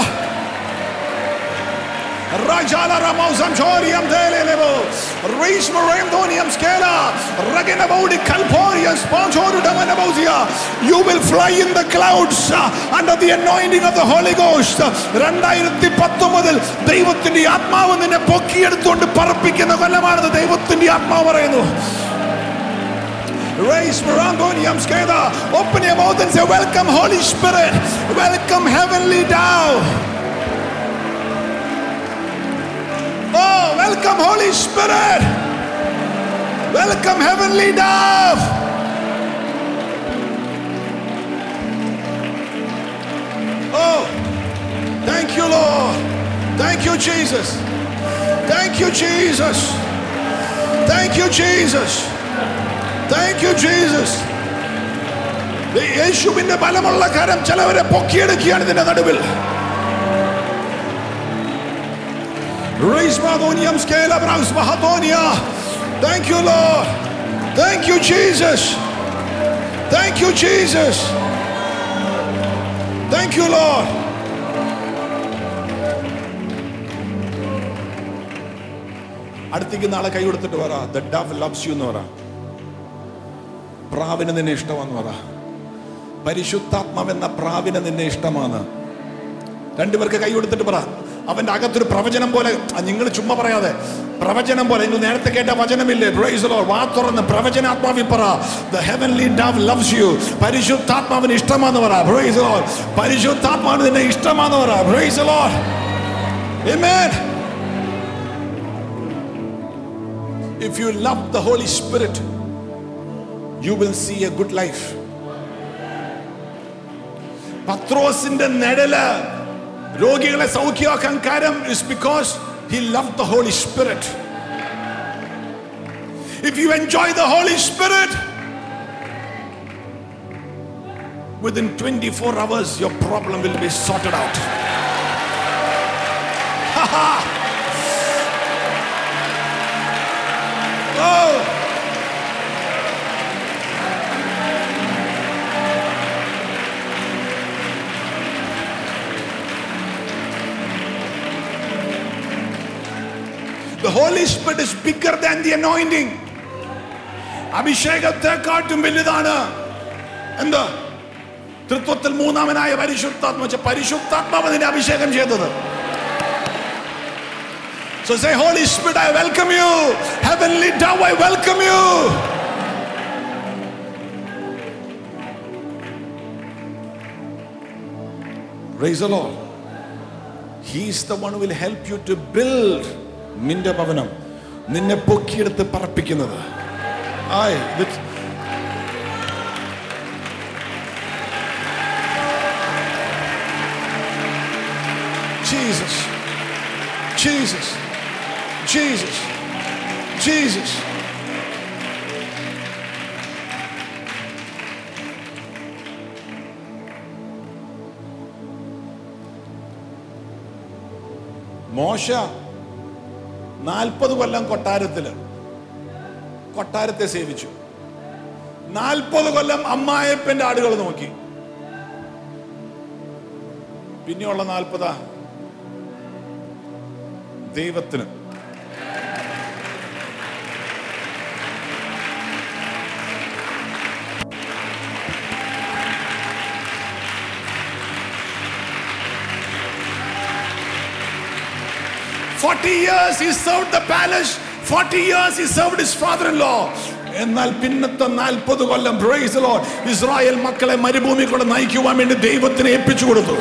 [SPEAKER 2] Rajala Ramosam Choriam Delelevo Reis Morendonium Scala Raganabodi Calporium Sponsoru Damanabozia. You will fly in the clouds uh, under the anointing of the Holy Ghost. രണ്ടായിരത്തി പത്തൊമ്പതിൽ ദൈവത്തിന്റെ ആത്മാവ് നിന്നെ പൊക്കിയെടുത്തുകൊണ്ട് പറപ്പിക്കുന്ന കൊല്ലമാണെന്ന് ദൈവത്തിന്റെ ആത്മാവ് പറയുന്നു. Raise Morandonium Scala. Open your mouth and say, welcome Holy Spirit. Welcome heavenly down. Oh, welcome Holy Spirit. Welcome Heavenly Dove. Oh, thank you, Lord. Thank you, Jesus. Thank you, Jesus. Thank you, Jesus. Thank you, Jesus. യേശുവിന്റെ ബലമുള്ള കരം ചിലവരെ പൊക്കിയെടുക്കുകയാണ് ഇതിന്റെ നടുവിൽ. Thank you, Lord. Thank you, Jesus. Thank you, Jesus. Thank you, Lord. അടുത്തേക്ക് നാളെ കൈ കൊടുത്തിട്ട് പറ, the dove loves you എന്ന് പറ. പ്രാവിന് നിന്നെ ഇഷ്ടമാണെന്ന് പറ. പരിശുദ്ധാത്മാവെന്ന പ്രാവിന് നിന്നെ ഇഷ്ടമാണ്. രണ്ടുപേർക്ക് കൈ കൊടുത്തിട്ട് പറ, അവന്റെ അകത്തൊരു പ്രവചനം പോലെ. നിങ്ങൾ ചുമ്മാ പറയാതെ, പ്രവചനം പോലെ. നിങ്ങൾ നേരത്തെ കേട്ട വചനമില്ലേ? Price the Lord. വാ തുറന്ന് പ്രവചനാത്മാവിൽ പറ, the heavenly dove loves you. പരിശുദ്ധാത്മാവിന് ഇഷ്ടമാണെന്ന് പറ. Praise the Lord. പരിശുദ്ധാത്മാവിന് നിന്നെ ഇഷ്ടമാണെന്ന് പറ. Praise the Lord. Amen. If you love the Holy Spirit, you will see a good life. പത്രോസിന്റെ നിഴല് രോഗികളെ സൗഖ്യമാക്കാൻ കാര്യം is because he loved the Holy Spirit. If you enjoy the Holy Spirit, within twenty-four hours your problem will be sorted out. Oh, the Holy Spirit is bigger than the anointing. അഭിഷേകത്തെക്കാട്ടും വലുതാണ് എന്താ? തൃത്വത്തിൽ മൂന്നാമനായ പരിശുദ്ധാത്മ. പരിശുദ്ധാത്മാവിനെ അഭിഷേകം ചെയ്തത്. So say, Holy Spirit, I welcome you. Heavenly Dove, I welcome you. Praise the Lord. He is the one who will help you to build. നിന്റെ ഭവനം നിന്നെ പൊക്കിയെടുത്ത് പറപ്പിക്കുന്നത്. Jesus, Jesus, Jesus, Jesus. മോശ നാൽപ്പത് കൊല്ലം കൊട്ടാരത്തില് കൊട്ടാരത്തെ സേവിച്ചു. നാൽപ്പത് കൊല്ലം അമ്മായപ്പന്റെ ആടുകൾ നോക്കി. പിന്നെയുള്ള നാൽപ്പതാ ദൈവത്തിന്. forty years he served the palace. forty years he served his father-in-law. എന്നാൽ പിന്നത്തെ നാൽപ്പത് കൊല്ലം പ്രൈസ് ദി ലോർഡ് ഇസ്രായേൽ മക്കളെ മരുഭൂമി കൂടെ നയിക്കുവാൻ വേണ്ടി ദൈവത്തിന് ഏൽപ്പിച്ചു കൊടുത്തു.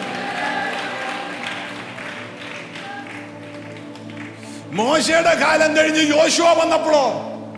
[SPEAKER 2] മോശയുടെ കാലം കഴിഞ്ഞ് യോശുവ വന്നപ്പോഴോ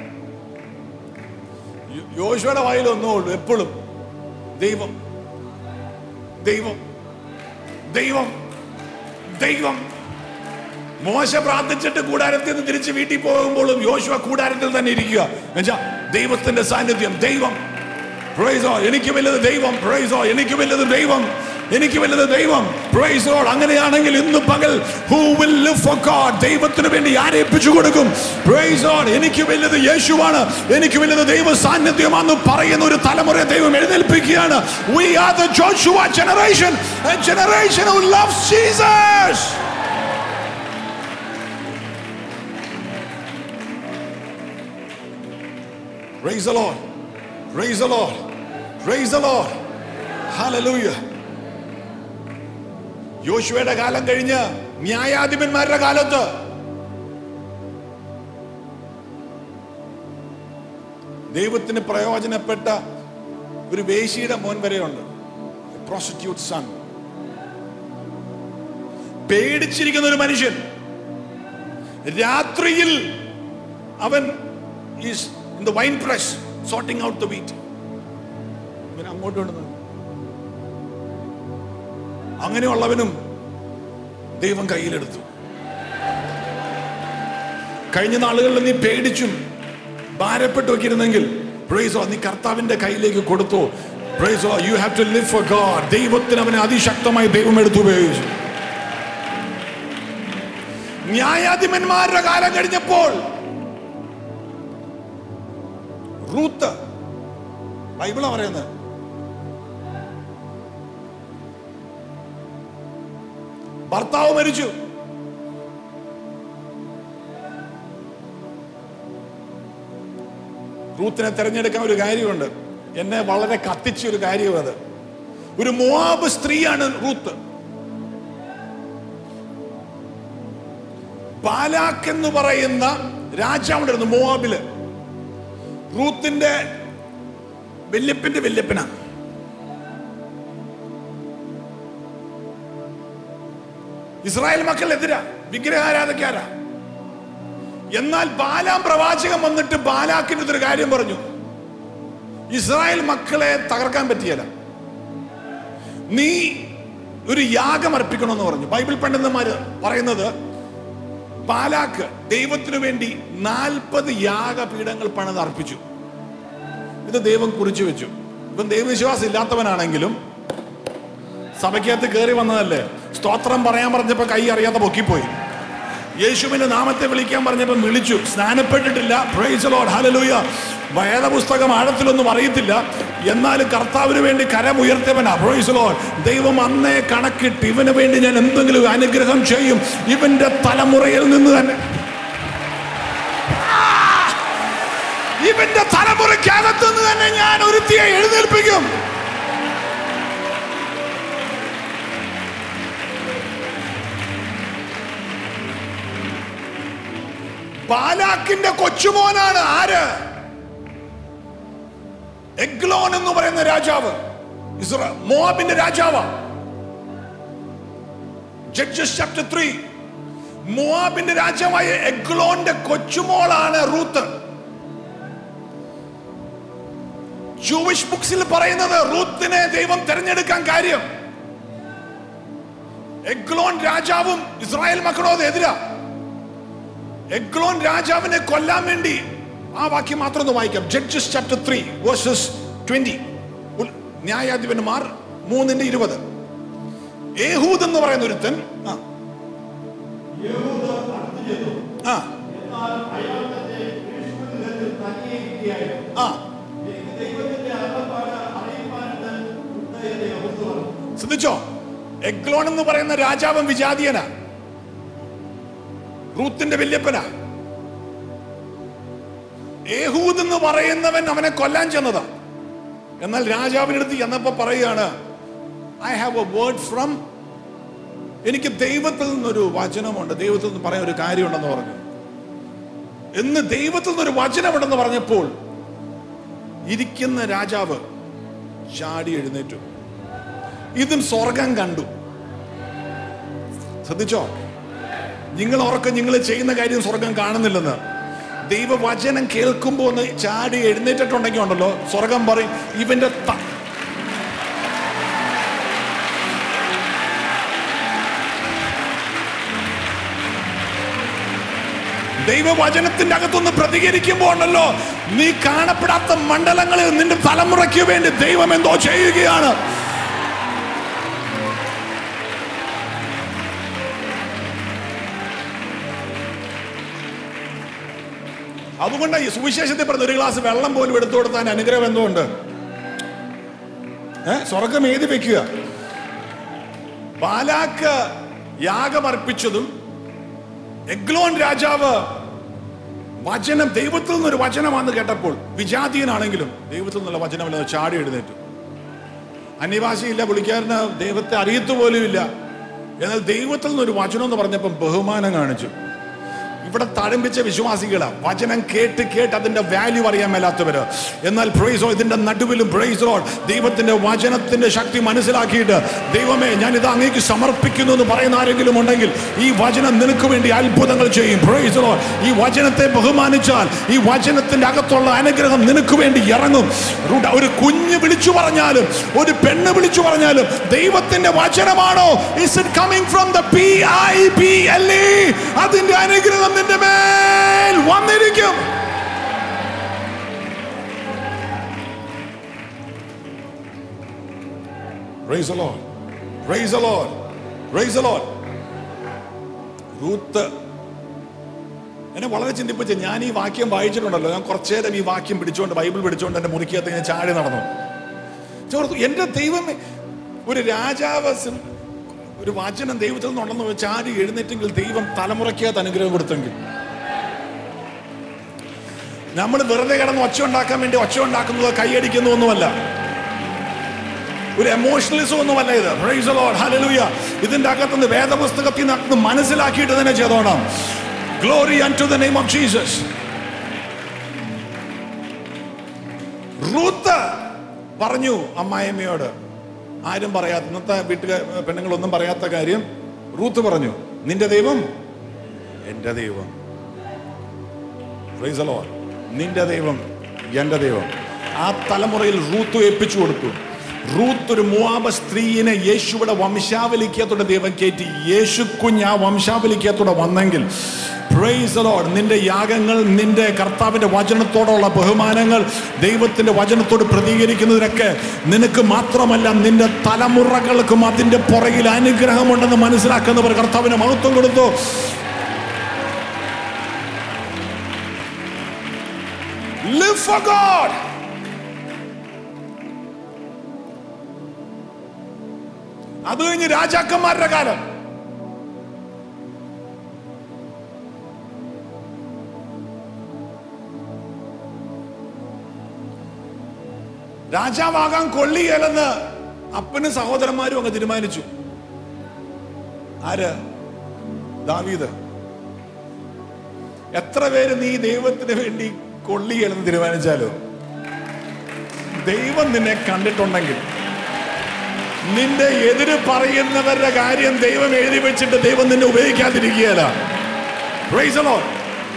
[SPEAKER 2] യോശുവയുടെ വായിൽ ഒന്നേ ഉള്ളൂ എപ്പോഴും ദൈവം ദൈവം ദൈവം ദൈവം. മോശ പ്രാർത്ഥിച്ചിട്ട് കൂടാരത്തിൽ നിന്ന് തിരിച്ച് വീട്ടിൽ പോകുമ്പോഴും യോശുവ കൂടാരത്തിൽ തന്നെ ഇരിക്കുക. എന്നുവെച്ചാ ദൈവത്തിന്റെ സാന്നിധ്യം. ദൈവം പ്രൈസ് ദി ലോർഡ്. എനിക്ക് വലുത് ദൈവം. Praise the Lord. എനിക്ക് വലുത് ദൈവം. എനിക്ക് വലുത് ദൈവം. Praise the Lord. അങ്ങനെയാണെങ്കിൽ ഇന്ന് പകൽ who will live for God, ദൈവത്തിന് വേണ്ടി ആരെ ഏൽപ്പിച്ചു കൊടുക്കും? Praise the Lord. എനിക്ക് വലുത് യേശുവാണ്, എനിക്ക് വലുത് ദൈവ സാന്നിധ്യമാണെന്ന് പറയുന്ന ഒരു തലമുറയെ ദൈവം എഴുന്നേൽപ്പിക്കുകയാണ്. We are the Joshua generation, a generation who loves Jesus. Praise the Lord. Praise the Lord. Praise the Lord. Hallelujah. യോശുവയുടെ കാലം കഴിഞ്ഞ് ന്യായാധിപന്മാരുടെ കാലത്ത് ദൈവത്തിന് പ്രയോജനപ്പെട്ട ഒരു വേശ്യയുടെ മോൻ വരെയുണ്ട്. prostitute son. പേടിച്ചിരിക്കുന്ന ഒരു മനുഷ്യൻ രാത്രിയിൽ അവൻ is in the wine press sorting out the wheat. ഇവൻ അങ്ങോട്ട് കൊണ്ടുവന്നു. അങ്ങനെയുള്ളവനും ദൈവം കയ്യിലെടുത്തു. കഴിഞ്ഞ നാളുകളിൽ നീ പേടിച്ചും ഭാരപ്പെട്ടു വെക്കിരുന്നെങ്കിൽ പ്രൈസ് ഗോഡ്, നീ കർത്താവിന്റെ കയ്യിലേക്ക് കൊടുത്തു. Praise God, you have to live for God. ദൈവത്തിന് അവനെ അതിശക്തമായി ദൈവം എടുത്തു ഉപയോഗിച്ചു. ന്യായാധിപന്മാരുടെ കാലം കഴിഞ്ഞപ്പോൾ റൂത്ത്, ബൈബിളാ പറയുന്നത്, ഭർത്താവ് മരിച്ചു. റൂത്തിനെ തെരഞ്ഞെടുക്കാൻ ഒരു കാര്യമുണ്ട്. എന്നെ വളരെ കത്തിച്ച ഒരു കാര്യം അത്. ഒരു മോവാബ് സ്ത്രീയാണ് റൂത്ത്. ബാലാക്ക് എന്ന് പറയുന്ന രാജാവുണ്ടായിരുന്നു മോവാബില്. റൂത്തിന്റെ വല്യപ്പന്റെ വല്യപ്പന. ഇസ്രായേൽ മക്കൾ എതിരാ, വിഗ്രഹാരാധക്കാരാ. എന്നാൽ ബാലാം പ്രവാചകൻ വന്നിട്ട് ബാലാക്കിന്റെ ഒരു കാര്യം പറഞ്ഞു, ഇസ്രായേൽ മക്കളെ തകർക്കാൻ പറ്റിയല്ല, നീ ഒരു യാഗം അർപ്പിക്കണമെന്ന് പറഞ്ഞു. ബൈബിൾ പണ്ഡിതന്മാര് പറയുന്നത് ബാലാക്ക് ദൈവത്തിനു വേണ്ടി നാൽപ്പത് യാഗപീഠങ്ങൾ പണിത് അർപ്പിച്ചു. ഇത് ദൈവം കുറിച്ചു വെച്ചു. ഇവൻ ദൈവവിശ്വാസം ഇല്ലാത്തവനാണെങ്കിലും സഭയ്ക്കകത്ത് കയറി വന്നതല്ലേ. സ്തോത്രം പറയാൻ പറഞ്ഞപ്പോ കൈ അറിയാതെ പൊക്കിപ്പോയി. യേശുവിന്റെ നാമത്തെ വിളിക്കാൻ പറഞ്ഞപ്പോൾ വിളിച്ചു. സ്നാനപ്പെട്ടിട്ടില്ല. Praise the Lord, hallelujah. വേദപുസ്തകം ആഴത്തിലൊന്നും അറിയത്തില്ല, എന്നാലും കർത്താവിന് വേണ്ടി കരമുയർത്തിയവനാ. Price the Lord. ദൈവം അന്നേ കണക്കിട്ട് ഇവന് വേണ്ടി ഞാൻ എന്തെങ്കിലും അനുഗ്രഹം ചെയ്യും, ഇവന്റെ തലമുറയിൽ നിന്ന് തന്നെ, ഇവന്റെ തലമുറയ്ക്കകത്ത് നിന്ന് തന്നെ ഞാൻ ഒരുത്തിയെ എഴുന്നേൽപ്പിക്കും. ബാലാക്കിന്റെ കൊച്ചുമോനാണ് ആര്? എഗ്ലോൻ എന്ന് പറയുന്ന രാജാവ്, മോവാബിന്റെ രാജാവ്. Judges chapter three. മോവാബിന്റെ രാജാവായ എഗ്ലോന്റെ കൊച്ചുമോളാണ് റൂത്ത്. ജൂവിഷ് ബുക്സിൽ പറയുന്നത് റൂത്തിനെ ദൈവം തെരഞ്ഞെടുക്കാൻ കാര്യം, എഗ്ലോൻ രാജാവും ഇസ്രായേൽ മക്കളോട് എതിരാ. എഗ്ലോൻ രാജാവിനെ കൊല്ലാൻ വേണ്ടി ആ വാക്യം മാത്രം ഒന്ന് വായിക്കാം. Judges chapter three verses twenty. ന്യായാധിപന്മാർ മൂന്നിന്റെ ഇരുപത്. ഏഹൂദ് എന്ന് പറയുന്ന ഒരുത്തൻ ആ ആ ശ്രദ്ധിച്ചോ, എഗ്ലോൺ എന്ന് പറയുന്ന രാജാവൻ വിജാതീയനാ, റൂത്തിന്റെ വല്യപ്പനാ. ഏഹൂദ് എന്ന് പറയുന്നവൻ അവനെ കൊല്ലാൻ ചെന്നതാ. എന്നാൽ രാജാവിനടുത്ത് ചെന്നപ്പോ പറയുകയാണ്, I have a word from, എനിക്ക് ദൈവത്തിൽ നിന്നൊരു വചനമുണ്ട്, ദൈവത്തിൽ നിന്ന് പറയാൻ ഒരു കാര്യമുണ്ടെന്ന് പറഞ്ഞു. എന്ന് ദൈവത്തിൽ നിന്നൊരു വചനമുണ്ടെന്ന് പറഞ്ഞപ്പോൾ ഇരിക്കുന്ന രാജാവ് ചാടി എഴുന്നേറ്റു. ഇതും സ്വർഗം കണ്ടു. ശ്രദ്ധിച്ചോ, നിങ്ങൾ ഓർക്ക, നിങ്ങൾ ചെയ്യുന്ന കാര്യം സ്വർഗം കാണുന്നില്ലെന്ന്. ദൈവവചനം കേൾക്കുമ്പോ ഒന്ന് ചാടി എഴുന്നേറ്റിട്ടുണ്ടെങ്കിൽ ഉണ്ടല്ലോ, സ്വർഗം പറയും ഇവന്റെ ദൈവവചനത്തിന്റെ അകത്തൊന്ന് പ്രതികരിക്കുമ്പോ ഉണ്ടല്ലോ, നീ കാണപ്പെടാത്ത മണ്ഡലങ്ങളിൽ നിന്റെ തലമുറയ്ക്ക് വേണ്ടി ദൈവം എന്തോ ചെയ്യുകയാണ്. അതുകൊണ്ട് ഈ സുവിശേഷത്തെ പറഞ്ഞ ഒരു ഗ്ലാസ് വെള്ളം പോലും എടുത്തു കൊടുത്താൻ അനുഗ്രഹം എന്തുകൊണ്ട്? ഏഹ് സ്വർഗം എഴുതി വെക്കുക. ബാലാക്ക് യാഗമർപ്പിച്ചതും എഗ്ലോൺ രാജാവ് വചനം ദൈവത്തിൽ നിന്നൊരു വചനമാണെന്ന് കേട്ടപ്പോൾ വിജാതീയനാണെങ്കിലും ദൈവത്തിൽ നിന്നുള്ള വചനമല്ല, ചാടി എഴുന്നേറ്റു. അന്യഭാഷയില്ല, പുള്ളിക്കാരന് ദൈവത്തെ അറിയത്തു പോലും ഇല്ല. എന്നാൽ ദൈവത്തിൽ നിന്നൊരു വചനം എന്ന് പറഞ്ഞപ്പം ബഹുമാനം കാണിച്ചു. ഇവിടെ തഴമ്പിച്ച വിശ്വാസികളാ, വചനം കേട്ട് കേട്ട് അതിന്റെ വാല്യൂ അറിയാൻ മേലാത്തവര്. എന്നാൽ പ്രൈസ് ലോർഡ് ഇതിന്റെ നടുവിലും പ്രൈസ് ലോർഡ് ദൈവത്തിന്റെ വചനത്തിന്റെ ശക്തി മനസ്സിലാക്കിയിട്ട് ദൈവമേ ഞാൻ ഇത് അങ്ങേക്ക് സമർപ്പിക്കുന്നു എന്ന് പറയുന്ന ആരെങ്കിലും ഉണ്ടെങ്കിൽ ഈ വചനം നിനക്ക് വേണ്ടി അത്ഭുതങ്ങൾ ചെയ്യും. പ്രൈസ് ലോർഡ് ഈ വചനത്തെ ബഹുമാനിച്ചാൽ ഈ വചനത്തിന്റെ അകത്തുള്ള അനുഗ്രഹം നിനക്ക് വേണ്ടി ഇറങ്ങും. ഒരു കുഞ്ഞ് വിളിച്ചു പറഞ്ഞാലും ഒരു പെണ്ണ് വിളിച്ചു പറഞ്ഞാലും ദൈവത്തിന്റെ വചനമാണോ, is it coming from the B I B L E, അതിന്റെ അനുഗ്രഹം നിന്റെ മേൽ വന്നിരിക്കും. Praise the Lord. Praise the Lord. Praise the Lord. Ruth എന്നെ വളരെ ചിന്തിപ്പിച്ച്, ഞാൻ ഈ വാക്യം വായിച്ചിട്ടുണ്ടല്ലോ, ഞാൻ കുറച്ചു നേരം ഈ വാക്യം പിടിച്ചുകൊണ്ട് ബൈബിൾ പിടിച്ചുകൊണ്ട് എന്റെ മുറിക്കകത്ത് ഞാൻ ചാടി നടന്നു. എന്റെ ദൈവമേ, ഒരു രാജാവ് ഒരു വചനം ദൈവത്തിൽ നിന്നുണ്ടെന്ന് ചാടി എഴുന്നേറ്റെങ്കിൽ ദൈവം തലമുറയ്ക്കകത്ത് അനുഗ്രഹം കൊടുത്തെങ്കിൽ. നമ്മൾ വെറുതെ കിടന്ന് ഒച്ച ഉണ്ടാക്കാൻ വേണ്ടി ഒച്ച ഉണ്ടാക്കുന്നതോ കൈയടിക്കുന്നതോ ഒന്നുമല്ല, ഒരു എമോഷണലിസം ഒന്നുമല്ല ഇത്. Praise the Lord, hallelujah. ഇതിന്റെ അകത്തുനിന്ന് വേദപുസ്തകത്തിൽ നിന്ന് മനസ്സിലാക്കിയിട്ട് തന്നെ ചെയ്തോണം. Glory unto the name of Jesus. Ruth പറഞ്ഞു അമ്മായിയമ്മയോട്, ആരും പറയാത്ത, ഇന്നത്തെ വീട്ടിലെ പെണ്ണുങ്ങളൊന്നും പറയാത്ത കാര്യം റൂത്ത് പറഞ്ഞു, നിന്റെ ദൈവം എന്റെ ദൈവം. Praise the Lord. നിന്റെ ദൈവം എന്റെ ദൈവം. ആ തലമുറയിൽ റൂത്ത് ഏൽപ്പിച്ചു കൊടുത്തു. റൂത്ത് ഒരു മോവാബ് സ്ത്രീയെ യേശുവിടെ വംശാവലിക്കത്തോടെ ദൈവം കയറ്റി. യേശു കുഞ്ഞ് ആ വംശാവലിക്കത്തോടെ വന്നെങ്കിൽ പ്രൈസ് ദി ലോർഡ്, നിന്റെ യാഗങ്ങൾ, നിന്റെ കർത്താവിന്റെ വചനത്തോടുള്ള ബഹുമാനങ്ങൾ, ദൈവത്തിന്റെ വചനത്തോട് പ്രതികരിക്കുന്നതിനൊക്കെ നിനക്ക് മാത്രമല്ല നിന്റെ തലമുറകൾക്കും അതിന്റെ പുറകിൽ അനുഗ്രഹമുണ്ടെന്ന് മനസ്സിലാക്കുന്നവർ കർത്താവിന് മഹത്വം കൊടുത്തു. Live for God. അത് കഴിഞ്ഞ് രാജാക്കന്മാരുടെ കാലം. രാജാവാകാൻ കൊള്ളിയല്ലെന്ന് അപ്പനും സഹോദരന്മാരും അങ്ങ് തീരുമാനിച്ചു. ആര്? ദാവീദ്. എത്ര പേര് നീ ദൈവത്തിന് വേണ്ടി കൊള്ളിയല്ലെന്ന് തീരുമാനിച്ചാലോ, ദൈവം നിന്നെ കണ്ടിട്ടുണ്ടെങ്കിൽ നിന്റെ എതിര് പറയുന്നവരുടെ കാര്യം ദൈവം എഴുതി വെച്ചിട്ട് ദൈവം നിന്നെ ഉപയോഗിക്കാതിരിക്കുകയല്ല. Price the Lord.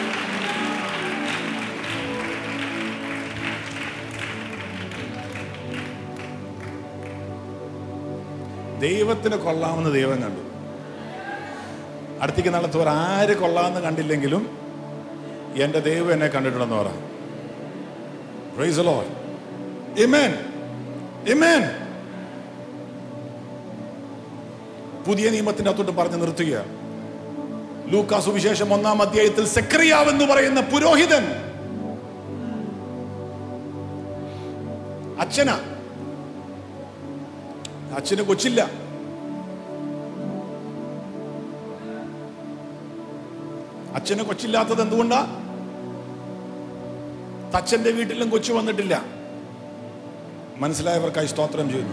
[SPEAKER 2] ദൈവത്തിന് കൊള്ളാമെന്ന് ദൈവം കണ്ടു. അടുത്തേക്ക് നടത്തുവർ ആര് കൊള്ളാമെന്ന് കണ്ടില്ലെങ്കിലും എന്റെ ദൈവം എന്നെ കണ്ടിട്ടുണ്ടെന്ന് പറ. Praise the Lord. Amen. Amen. പുതിയ നിയമത്തിന്റെ അകത്തോട്ട് പറഞ്ഞു നിർത്തുക. ലൂക്കാ സുവിശേഷം ഒന്നാം അധ്യായത്തിൽ സെക്രിയാവ് എന്ന് പറയുന്ന പുരോഹിതൻ, അച്ഛനാ, അച്ഛന് കൊച്ചില്ല. അച്ഛന് കൊച്ചില്ലാത്തത് എന്തുകൊണ്ടാ? തച്ചന്റെ വീട്ടിലും കൊച്ചു വന്നിട്ടില്ല. മനസ്സിലായവർക്കായി സ്തോത്രം ചെയ്യുന്നു.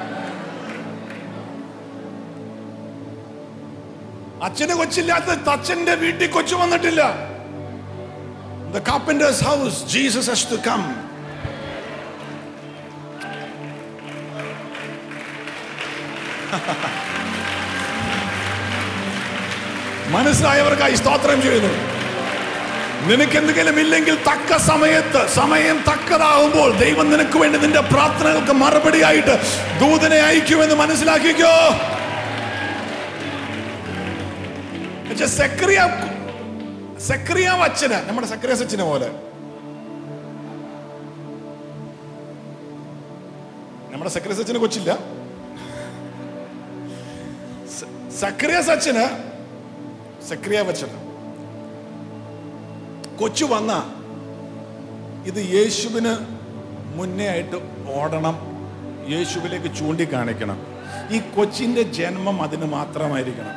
[SPEAKER 2] അച്ഛന് കൊച്ചില്ലാത്ത തച്ചന്റെ വീട്ടിൽ കൊച്ചു വന്നിട്ടില്ല. The carpenter's house, Jesus has to come. മനസ്സിലായവർക്കായി സ്തോത്രം ചെയ്യുന്നു. നിനക്ക് എന്തെങ്കിലും ഇല്ലെങ്കിൽ തക്ക സമയത്ത്, സമയം തക്കതാവുമ്പോൾ ദൈവം നിനക്ക് വേണ്ടി നിന്റെ പ്രാർത്ഥനകൾക്ക് മറുപടിയായിട്ട് ദൂതനെ അയക്കുമെന്ന് മനസ്സിലാക്കിക്കോ. സെക്രിയാവ് അച്ഛന്, നമ്മുടെ സെക്രിയാസ് അച്ഛനെ പോലെ, നമ്മുടെ സെക്രിയാസ് അച്ഛന് കൊച്ചില്ല. സെക്രിയാസ് അച്ഛന്, സെക്രിയാവ് അച്ഛന് കൊച്ചു വന്ന ഇത് യേശുവിന് മുന്നേ ആയിട്ട് ഓടണം, യേശുവിലേക്ക് ചൂണ്ടിക്കാണിക്കണം. ഈ കൊച്ചിന്റെ ജന്മം അതിന് മാത്രമായിരിക്കണം.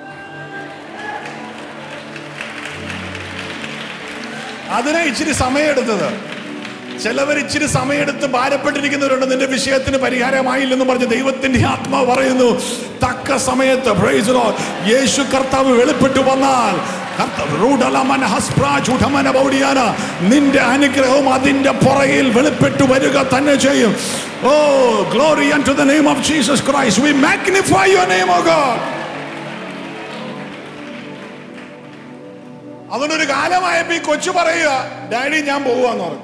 [SPEAKER 2] അതിനെ ഇച്ചിരി സമയമെടുത്തത്. ചിലവർ ഇച്ചിരി സമയമെടുത്ത് ഭാരപ്പെട്ടിരിക്കുന്നവരുണ്ട്. നിന്റെ വിഷയത്തിന് പരിഹാരമായില്ലെന്ന് പറഞ്ഞ് ദൈവത്തിന്റെ ആത്മാവ് പറയുന്നു, തക്ക സമയത്ത് പ്രൈസ് ദി ലോർഡ് യേശു കർത്താവ് വെളിപ്പെട്ടു വന്നാൽ നിന്റെ അനുഗ്രഹവും അതിന്റെ പുറകിൽ വെളിപ്പെട്ടു വരിക തന്നെ ചെയ്യും. Oh, glory unto the name of Jesus Christ. We magnify your name, O God. അവനൊരു കാലമായപ്പോ ഈ കൊച്ചു പറയുക, ഡാഡി ഞാൻ പോവാന്ന് പറഞ്ഞു.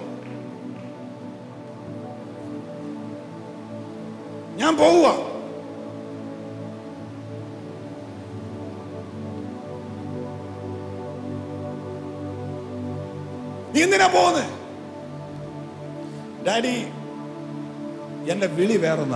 [SPEAKER 2] ഞാൻ പോവുക. നീ എന്തിനാ പോകുന്നത്? ഡാഡി എന്റെ വിളി വേറൊന്ന.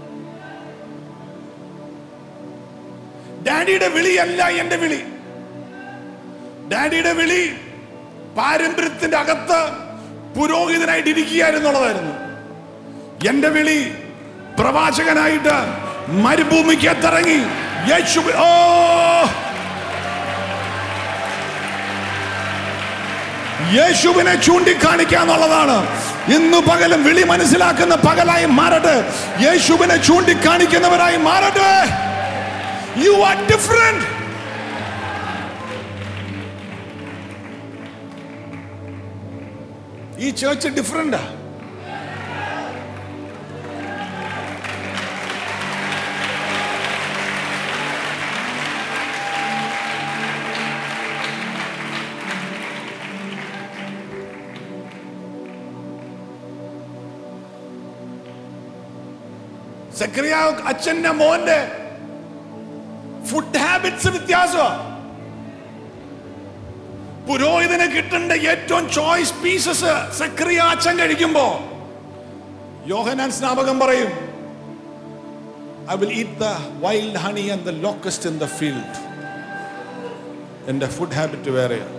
[SPEAKER 2] ഡാഡിയുടെ വിളിയല്ല എന്റെ വിളി. ഡാഡിയുടെ വിളി പാരമ്പര്യത്തിന്റെ അകത്ത് പുരോഹിതനായിട്ട് ഇരിക്കുകയായിരുന്നുള്ളതായിരുന്നു. എന്റെ വിളി പ്രവാചകനായിട്ട് മരുഭൂമിക്ക് തിറങ്ങി യേശു ഓ യേശുവിനെ ചൂണ്ടിക്കാണിക്കാന്നുള്ളതാണ്. ഇന്ന് പകലും വിളി മനസ്സിലാക്കുന്ന പകലായി മാറട്ടെ. യേശുവിനെ ചൂണ്ടിക്കാണിക്കുന്നവരായി മാറട്ടെ. You are different. ഈ ചേർച്ച് ഡിഫറെന്റാ. സക്കറിയ അച്ഛന്റെ മോന്റെ ഫുഡ് ഹാബിറ്റ്സ് വ്യത്യാസമാണ്. പുരോഹിതന് കിട്ടേണ്ട ഏറ്റവും ചോയ്സ് പീസസ് സക്കറിയ അച്ഛൻ കഴിക്കുമ്പോ യോഹന്നാൻ സ്നാപകൻ പറയും, I will eat the wild honey and the locust in the field. എന്റെ ഫുഡ് ഹാബിറ്റ് വേറെയാണ്.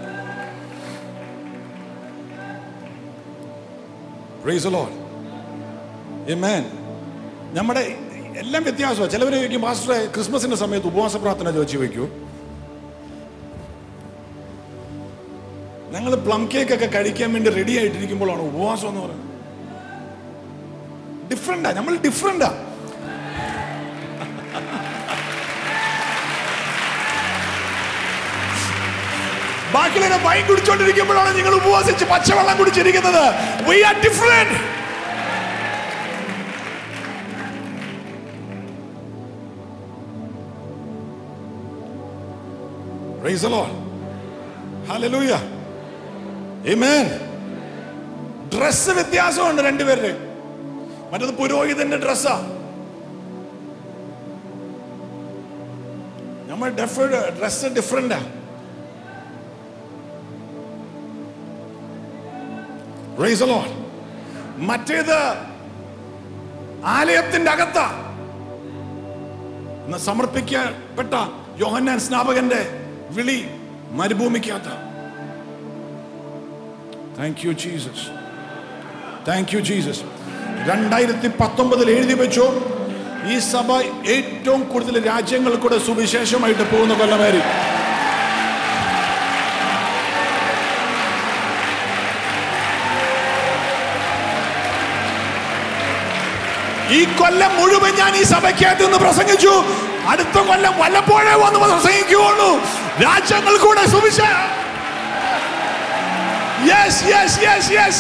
[SPEAKER 2] Praise the Lord. Amen. നമ്മുടെ എല്ലാം വ്യത്യാസമാണ്. ചിലവർ ചോദിക്കും, മാസ്റ്ററെ ക്രിസ്മസിന്റെ സമയത്ത് ഉപവാസ പ്രാർത്ഥന ചോദിച്ചു വയ്ക്കൂ. ഞങ്ങൾ പ്ലം കേക്ക് ഒക്കെ കഴിക്കാൻ വേണ്ടി റെഡി ആയിട്ടിരിക്കുമ്പോഴാണ് ഉപവാസം എന്ന് പറയുന്നത്. ഡിഫറെന്റാ, നമ്മൾ ഡിഫറെന്റാ. ബാക്കിയുള്ള വൈൻ കുടിച്ചോണ്ടിരിക്കുമ്പോഴാണ് നിങ്ങൾ ഉപവാസിച്ച് പച്ചവെള്ളം കുടിച്ചിരിക്കുന്നത്. We are different. Praise the Lord. Hallelujah. Amen. Dress വ്യത്യാസമുണ്ട് രണ്ടുപേരുടെ. മറ്റത് പുരോഹിതന്റെ ഡ്രസ്സാ. നമ്മൾ ഡ്രസ് ഡിഫറെന്റാ. Praise the Lord. മറ്റേത് ആലയത്തിന്റെ അകത്താ. സമർപ്പിക്കപ്പെട്ട യോഹന്നാൻ സ്നാപകന്റെ വിളി മരുഭൂമിക്കകത്ത. Thank you Jesus. Thank you Jesus. രണ്ടായിരത്തി പത്തൊമ്പതിൽ എഴുതി വെച്ചു, ഈ സഭ ഏറ്റവും കൂടുതൽ രാജ്യങ്ങൾ കൂടെ സുവിശേഷമായിട്ട് പോകുന്ന കൊല്ലമാരി. ഈ കൊല്ലം മുഴുവൻ ഞാൻ ഈ സഭയ്ക്കകത്ത് നിന്ന് പ്രസംഗിച്ചു. അടുത്ത കൊല്ലം വല്ലപ്പോഴേ വന്ന് പ്രസംഗിക്കുകയുള്ളൂ. രാജ്യങ്ങൾ കൂടെ സുവിശേഷം. Yes, yes, yes, yes.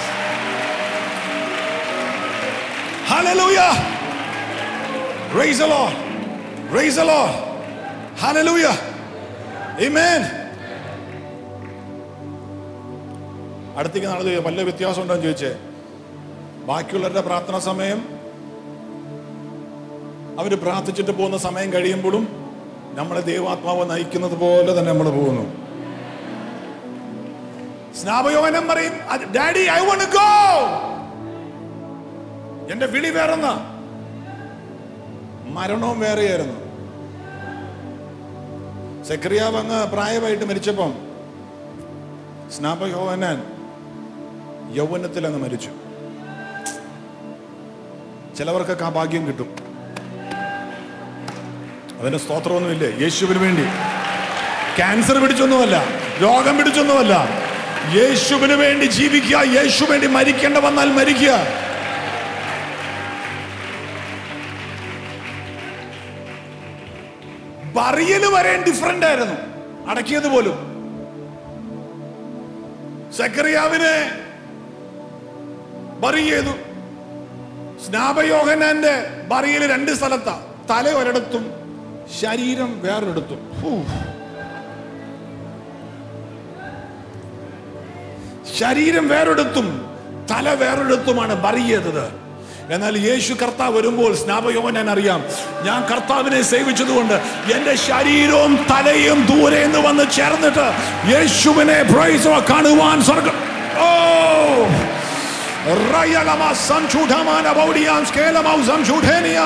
[SPEAKER 2] Hallelujah. Praise the Lord. Praise the Lord. Hallelujah. Amen. അടുത്തേക്ക് നാളെ വല്ല വ്യത്യാസം ഉണ്ടോ എന്ന് ചോദിച്ചേ. ബാക്കിയുള്ളവരുടെ പ്രാർത്ഥന സമയം അവര് പ്രാർത്ഥിച്ചിട്ട് പോകുന്ന സമയം കഴിയുമ്പോഴും നമ്മളെ ദൈവാത്മാവ് നയിക്കുന്നത് പോലെ തന്നെ നമ്മൾ പോകുന്നു. സ്നാപയോഹന്നാൻ പറയും, daddy I want to go. എന്റെ വിളി വേറെന്ന, മരണവും വേറെയായിരുന്നു. സക്കറിയാവ് അങ്ങ് പ്രായമായിട്ട് മരിച്ചപ്പം സ്നാപയോഹന്നാൻ യൗവനത്തിൽ അങ്ങ് മരിച്ചു. ചിലവർക്കൊക്കെ ആ ഭാഗ്യം കിട്ടും. അതിന്റെ സ്തോത്രമൊന്നുമില്ലേ? യേശുവിന് വേണ്ടി. ക്യാൻസർ പിടിച്ചൊന്നുമല്ല, രോഗം പിടിച്ചൊന്നുമല്ല. യേശുവിന് വേണ്ടി ജീവിക്കുക, യേശു വേണ്ടി മരിക്കേണ്ട വന്നാൽ മരിക്കുക. ബറിയല് വരെ ഡിഫറെന്റ് ആയിരുന്നു, അടക്കിയത് പോലും. സക്കറിയാവിനെ ബറി ചെയ്തു. സ്നാപയോഹന്നാന്റെ ബറിയിൽ രണ്ട് സ്ഥലത്താ, തല ഒരിടത്തും ശരീരം വേറൊരിടത്തും. ശരീരം വേറൊരിടത്തും തല വേറൊരിടത്തുമാണ് ബറി ചെയ്തത്. എന്നാൽ യേശു കർത്താവ് വരുമ്പോൾ സ്നാപയോഹന്നാൻ അറിയാം, ഞാൻ കർത്താവിനെ സേവിച്ചതുകൊണ്ട് എന്റെ ശരീരവും തലയും ദൂരെ നിന്ന് വന്ന് ചേർന്നിട്ട് യേശുവിനെ പ്രൈസ് കാണുവാൻ സ്വർഗ്ഗം. ഓ റയലമാ സംചൂഢമാന ബൗഡിയാം സ്കേലമാ സംചൂഢേനിയ.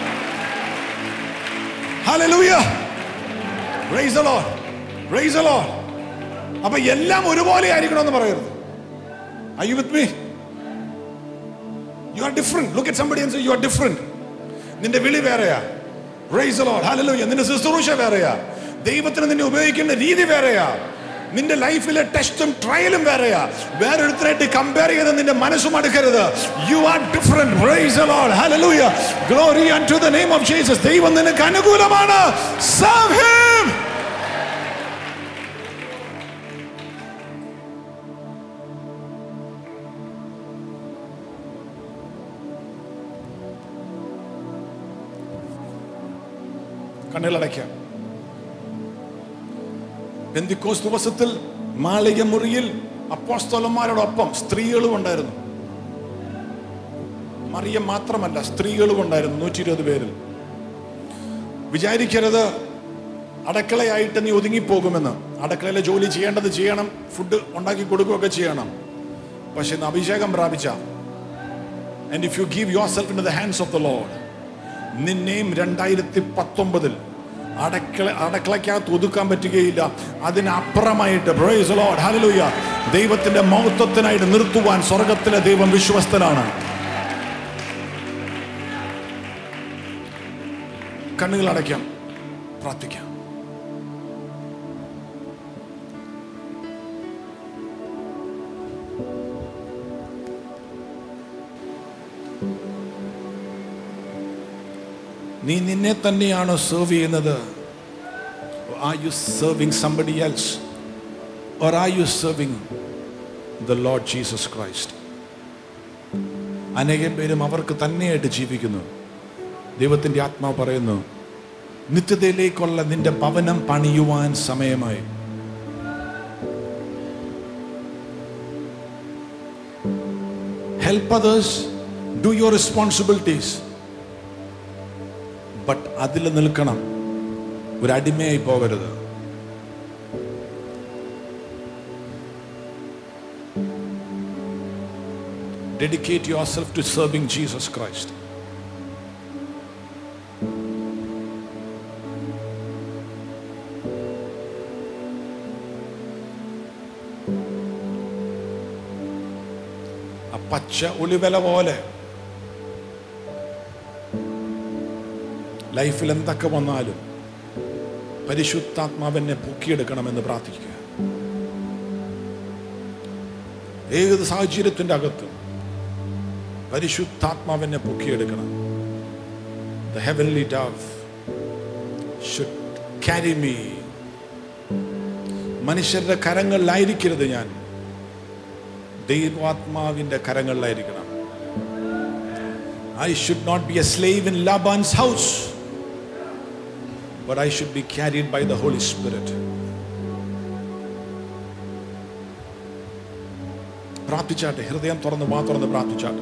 [SPEAKER 2] Hallelujah, praise the Lord, praise the Lord. അപ്പൊ എല്ലാം ഒരുപോലെ ആയിരിക്കണമെന്ന് പറയരുത്. Are you with me? You are different. Look at somebody and say you are different. നിന്റെ വിളി വേറെയാ. Praise the Lord. Hallelujah. നിന്റെ ശുശ്രൂഷ വേറെയാ. ദൈവത്തിന് നിന്നെ ഉപയോഗിക്കുന്ന രീതി വേറെയാ. നിന്റെ ലൈഫിലെ ടെസ്റ്റും ട്രയലും വേറെയാ. വേറൊരുത്തരായിട്ട് കമ്പയർ ചെയ്ത് നിന്റെ മനസ്സും അടുക്കരുത്. You are different. Praise the Lord. Hallelujah. Glory unto the name of Jesus. ദൈവം നിനക്ക് അനുകൂലമാണ്. Serve him. കണ്ണുകളടയ്ക്കാം. പെന്തിക്കോസ്ത് ദിവസത്തിൽ മാളിക മുറിയിൽ അപ്പോസ്തലന്മാരോടൊപ്പം സ്ത്രീകളും ഉണ്ടായിരുന്നു. മറിയം മാത്രമല്ല, സ്ത്രീകളും ഉണ്ടായിരുന്നു, നൂറ്റി ഇരുപത് പേരിൽ. വിചാരിക്കരുത് അടുക്കളയായിട്ട് നീ ഒതുങ്ങിപ്പോകുമെന്ന്. അടുക്കളയിലെ ജോലി ചെയ്യേണ്ടത് ചെയ്യണം, ഫുഡ് ഉണ്ടാക്കി കൊടുക്കുകയൊക്കെ ചെയ്യണം. പക്ഷെ ഇന്ന് അഭിഷേകം പ്രാപിച്ച, and if you give yourself into the hands of the Lord, നിന്നെയും രണ്ടായിരത്തി പത്തൊമ്പതിൽ അടക്കള അടക്കളയ്ക്കകത്ത് ഒതുക്കാൻ പറ്റുകയില്ല. അതിനപ്പുറമായിട്ട് പ്രൈസ് ദി ലോർഡ്, ഹല്ലേലൂയ, ദൈവത്തിന്റെ മഹത്വത്തിനായിട്ട് നിർത്തുവാൻ സ്വർഗത്തിലെ ദൈവം വിശ്വസ്തനാണ്. കണ്ണുകൾ അടയ്ക്കാം, പ്രാർത്ഥിക്കാം. നീ നിന്നെ തന്നെയാണോ സെർവ് ചെയ്യുന്നത്? Are you serving somebody else? Or are you serving the Lord Jesus Christ? അനേകം പേരും അവർക്ക് തന്നെയായിട്ട് ജീവിക്കുന്നു. ദൈവത്തിന്റെ ആത്മാവ് പറയുന്നു, നിത്യതയിലേക്കുള്ള നിന്റെ ഭവനം പണിയുവാൻ സമയമായി. Help others, do your responsibilities. But അതിൽ നിൽക്കണം, ഒരു അടിമയായി പോകരുത്. Dedicate yourself to serving Jesus Christ. ആ പച്ച ഒലിവല പോലെ ലൈഫിൽ എന്തൊക്കെ വന്നാലും പരിശുദ്ധാത്മാവെന്നെ പൊക്കിയെടുക്കണമെന്ന് പ്രാർത്ഥിക്കുക. ഏത് സാഹചര്യത്തിന്റെ അകത്തും പരിശുദ്ധാത്മാവെന്നെ പൊക്കിയെടുക്കണം. The heavenly dove should carry me. മനുഷ്യരുടെ കരങ്ങളിലായിരിക്കരുത് ഞാൻ, ദൈവാത്മാവിന്റെ കരങ്ങളിലായിരിക്കണം. I should not be a slave in Laban's house, but I should be carried by the Holy Spirit. പ്രാർത്ഥിച്ചാട്ടെ, ഹൃദയം തുറന്ന് വാ തുറന്ന് പ്രാർത്ഥിച്ചാട്ടെ.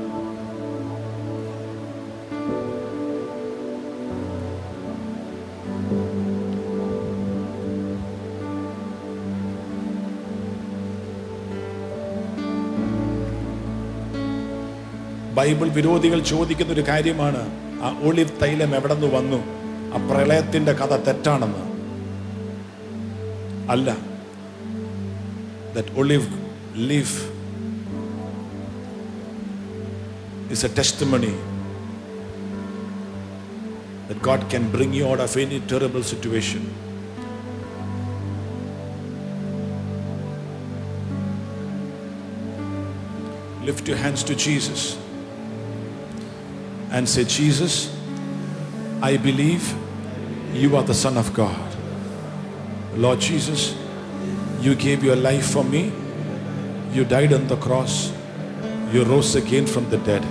[SPEAKER 2] ബൈബിൾ വിരോധികൾ ചോദിക്കുന്ന ഒരു കാര്യമാണ്, ആ ഒലിവ് തൈലം എവിടെ നിന്ന് വന്നു? ആ പ്രളയത്തിന്റെ കഥ തെറ്റാണെന്ന്. അല്ല, that olive leaf is a testimony that God can bring you out of any terrible situation. Lift your hands to Jesus and say, Jesus, I believe you are the Son of God. Lord Jesus, you gave your life for me. You died on the cross. You rose again from the dead.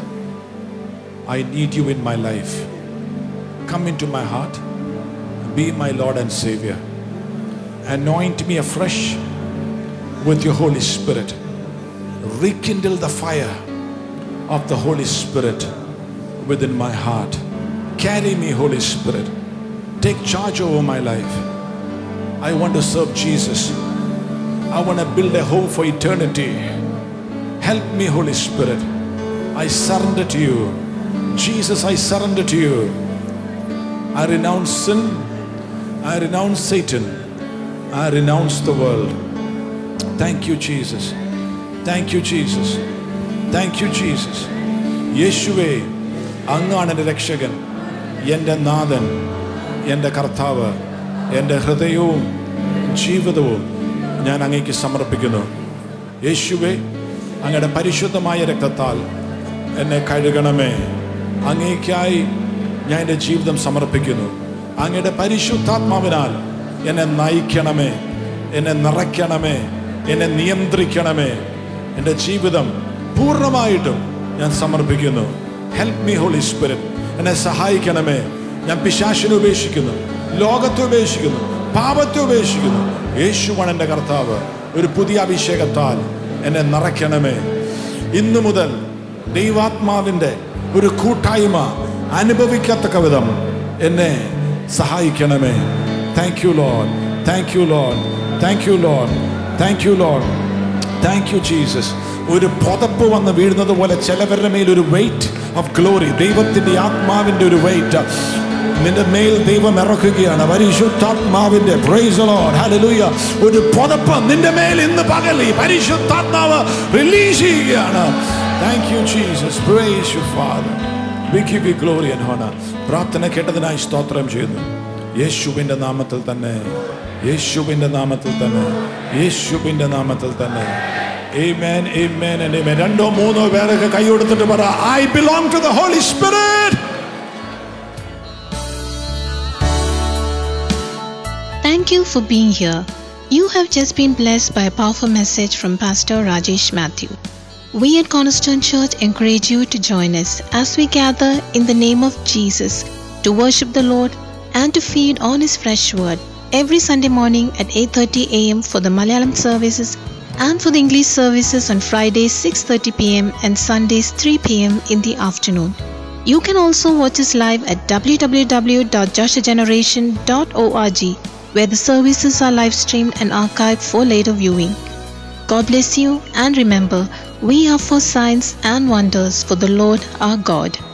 [SPEAKER 2] I need you in my life. Come into my heart. Be my Lord and Savior. Anoint me afresh with your Holy Spirit. Rekindle the fire of the Holy Spirit within my heart. Carry me, Holy Spirit. Take charge over my life. I want to serve Jesus. I want to build a home for eternity. Help me, Holy Spirit. I surrender to you. Jesus, I surrender to you. I renounce sin. I renounce Satan. I renounce the world. Thank you, Jesus. Thank you, Jesus. Thank you, Jesus. യേശുവേ, അങ്ങാണ് എൻ്റെ രക്ഷകൻ, എൻ്റെ നാഥൻ, എൻ്റെ കർത്താവ്. എൻ്റെ ഹൃദയവും ജീവിതവും ഞാൻ അങ്ങേക്ക് സമർപ്പിക്കുന്നു. യേശുവേ, അങ്ങയുടെ പരിശുദ്ധമായ രക്തത്താൽ എന്നെ കഴുകണമേ. അങ്ങേക്കായി ഞാൻ എൻ്റെ ജീവിതം സമർപ്പിക്കുന്നു. അങ്ങയുടെ പരിശുദ്ധാത്മാവിനാൽ എന്നെ നയിക്കണമേ, എന്നെ നിറയ്ക്കണമേ, എന്നെ നിയന്ത്രിക്കണമേ. എൻ്റെ ജീവിതം പൂർണ്ണമായിട്ടും ഞാൻ സമർപ്പിക്കുന്നു. Help me Holy Spirit. എന്നെ സഹായിക്കണമേ. ഞാൻ പിശാചിനെ ഉപേക്ഷിക്കുന്നു, ലോകത്തെ ഉപേക്ഷിക്കുന്നു, പാപത്തെ ഉപേക്ഷിക്കുന്നു. യേശുവാണ് എൻ്റെ കർത്താവ്. ഒരു പുതിയ അഭിഷേകത്താൽ എന്നെ നിറയ്ക്കണമേ. ഇന്നു മുതൽ ദൈവാത്മാവിൻ്റെ ഒരു കൂട്ടായ്മ അനുഭവിക്കത്തക്ക വിധം എന്നെ സഹായിക്കണമേ. Thank you Lord. Thank you Lord. Thank you Lord. Thank you Lord. Thank you Jesus. ഒരു പുതപ്പ് വന്ന് വീഴുന്നത് പോലെ ചിലവരുടെ മേൽ ഒരു വെയിറ്റ് ഓഫ് ഗ്ലോറി, ദൈവത്തിൻ്റെ ആത്മാവിൻ്റെ ഒരു വെയിറ്റ് നിന്റെ മേൽ ദൈവം ഇറക്കുകയാണ്. പരിശുദ്ധാത്മാവിന്റെ പ്രൈസ് ദി ലോർഡ്, ഹല്ലേലൂയ. ഒരു പുതപ്പ് നിന്റെ മേൽ ഇന്ന് പകൽ ഈ പരിശുദ്ധാത്മാവ് റിലീസ് ചെയ്യുകയാണ്. Thank you Jesus. Praise you Father. We give you glory and honour. പ്രാർത്ഥന കേട്ടതിനായി സ്തോത്രം ചെയ്യുന്നു. യേശുവിൻ്റെ നാമത്തിൽ തന്നെ, യേശുവിൻ്റെ നാമത്തിൽ തന്നെ, യേശുവിൻ്റെ നാമത്തിൽ തന്നെ. Amen, amen and amen. രണ്ടോ മൂന്നോ പേരൊക്കെ കൈ കൊടുത്തിട്ട് പറ, I belong to the Holy Spirit.
[SPEAKER 1] Thank you for being here. You have just been blessed by a powerful message from Pastor Rajesh Matthew. We at Cornerstone Church encourage you to join us as we gather in the name of Jesus to worship the Lord and to feed on His fresh word every Sunday morning at eight thirty a.m. for the Malayalam services and for the English services on Fridays six thirty p.m. and Sundays three p.m. in the afternoon. You can also watch us live at w w w dot joshua generation dot org, where the services are live streamed and archived for later viewing. God bless you, and remember, we are for signs and wonders for the Lord our God.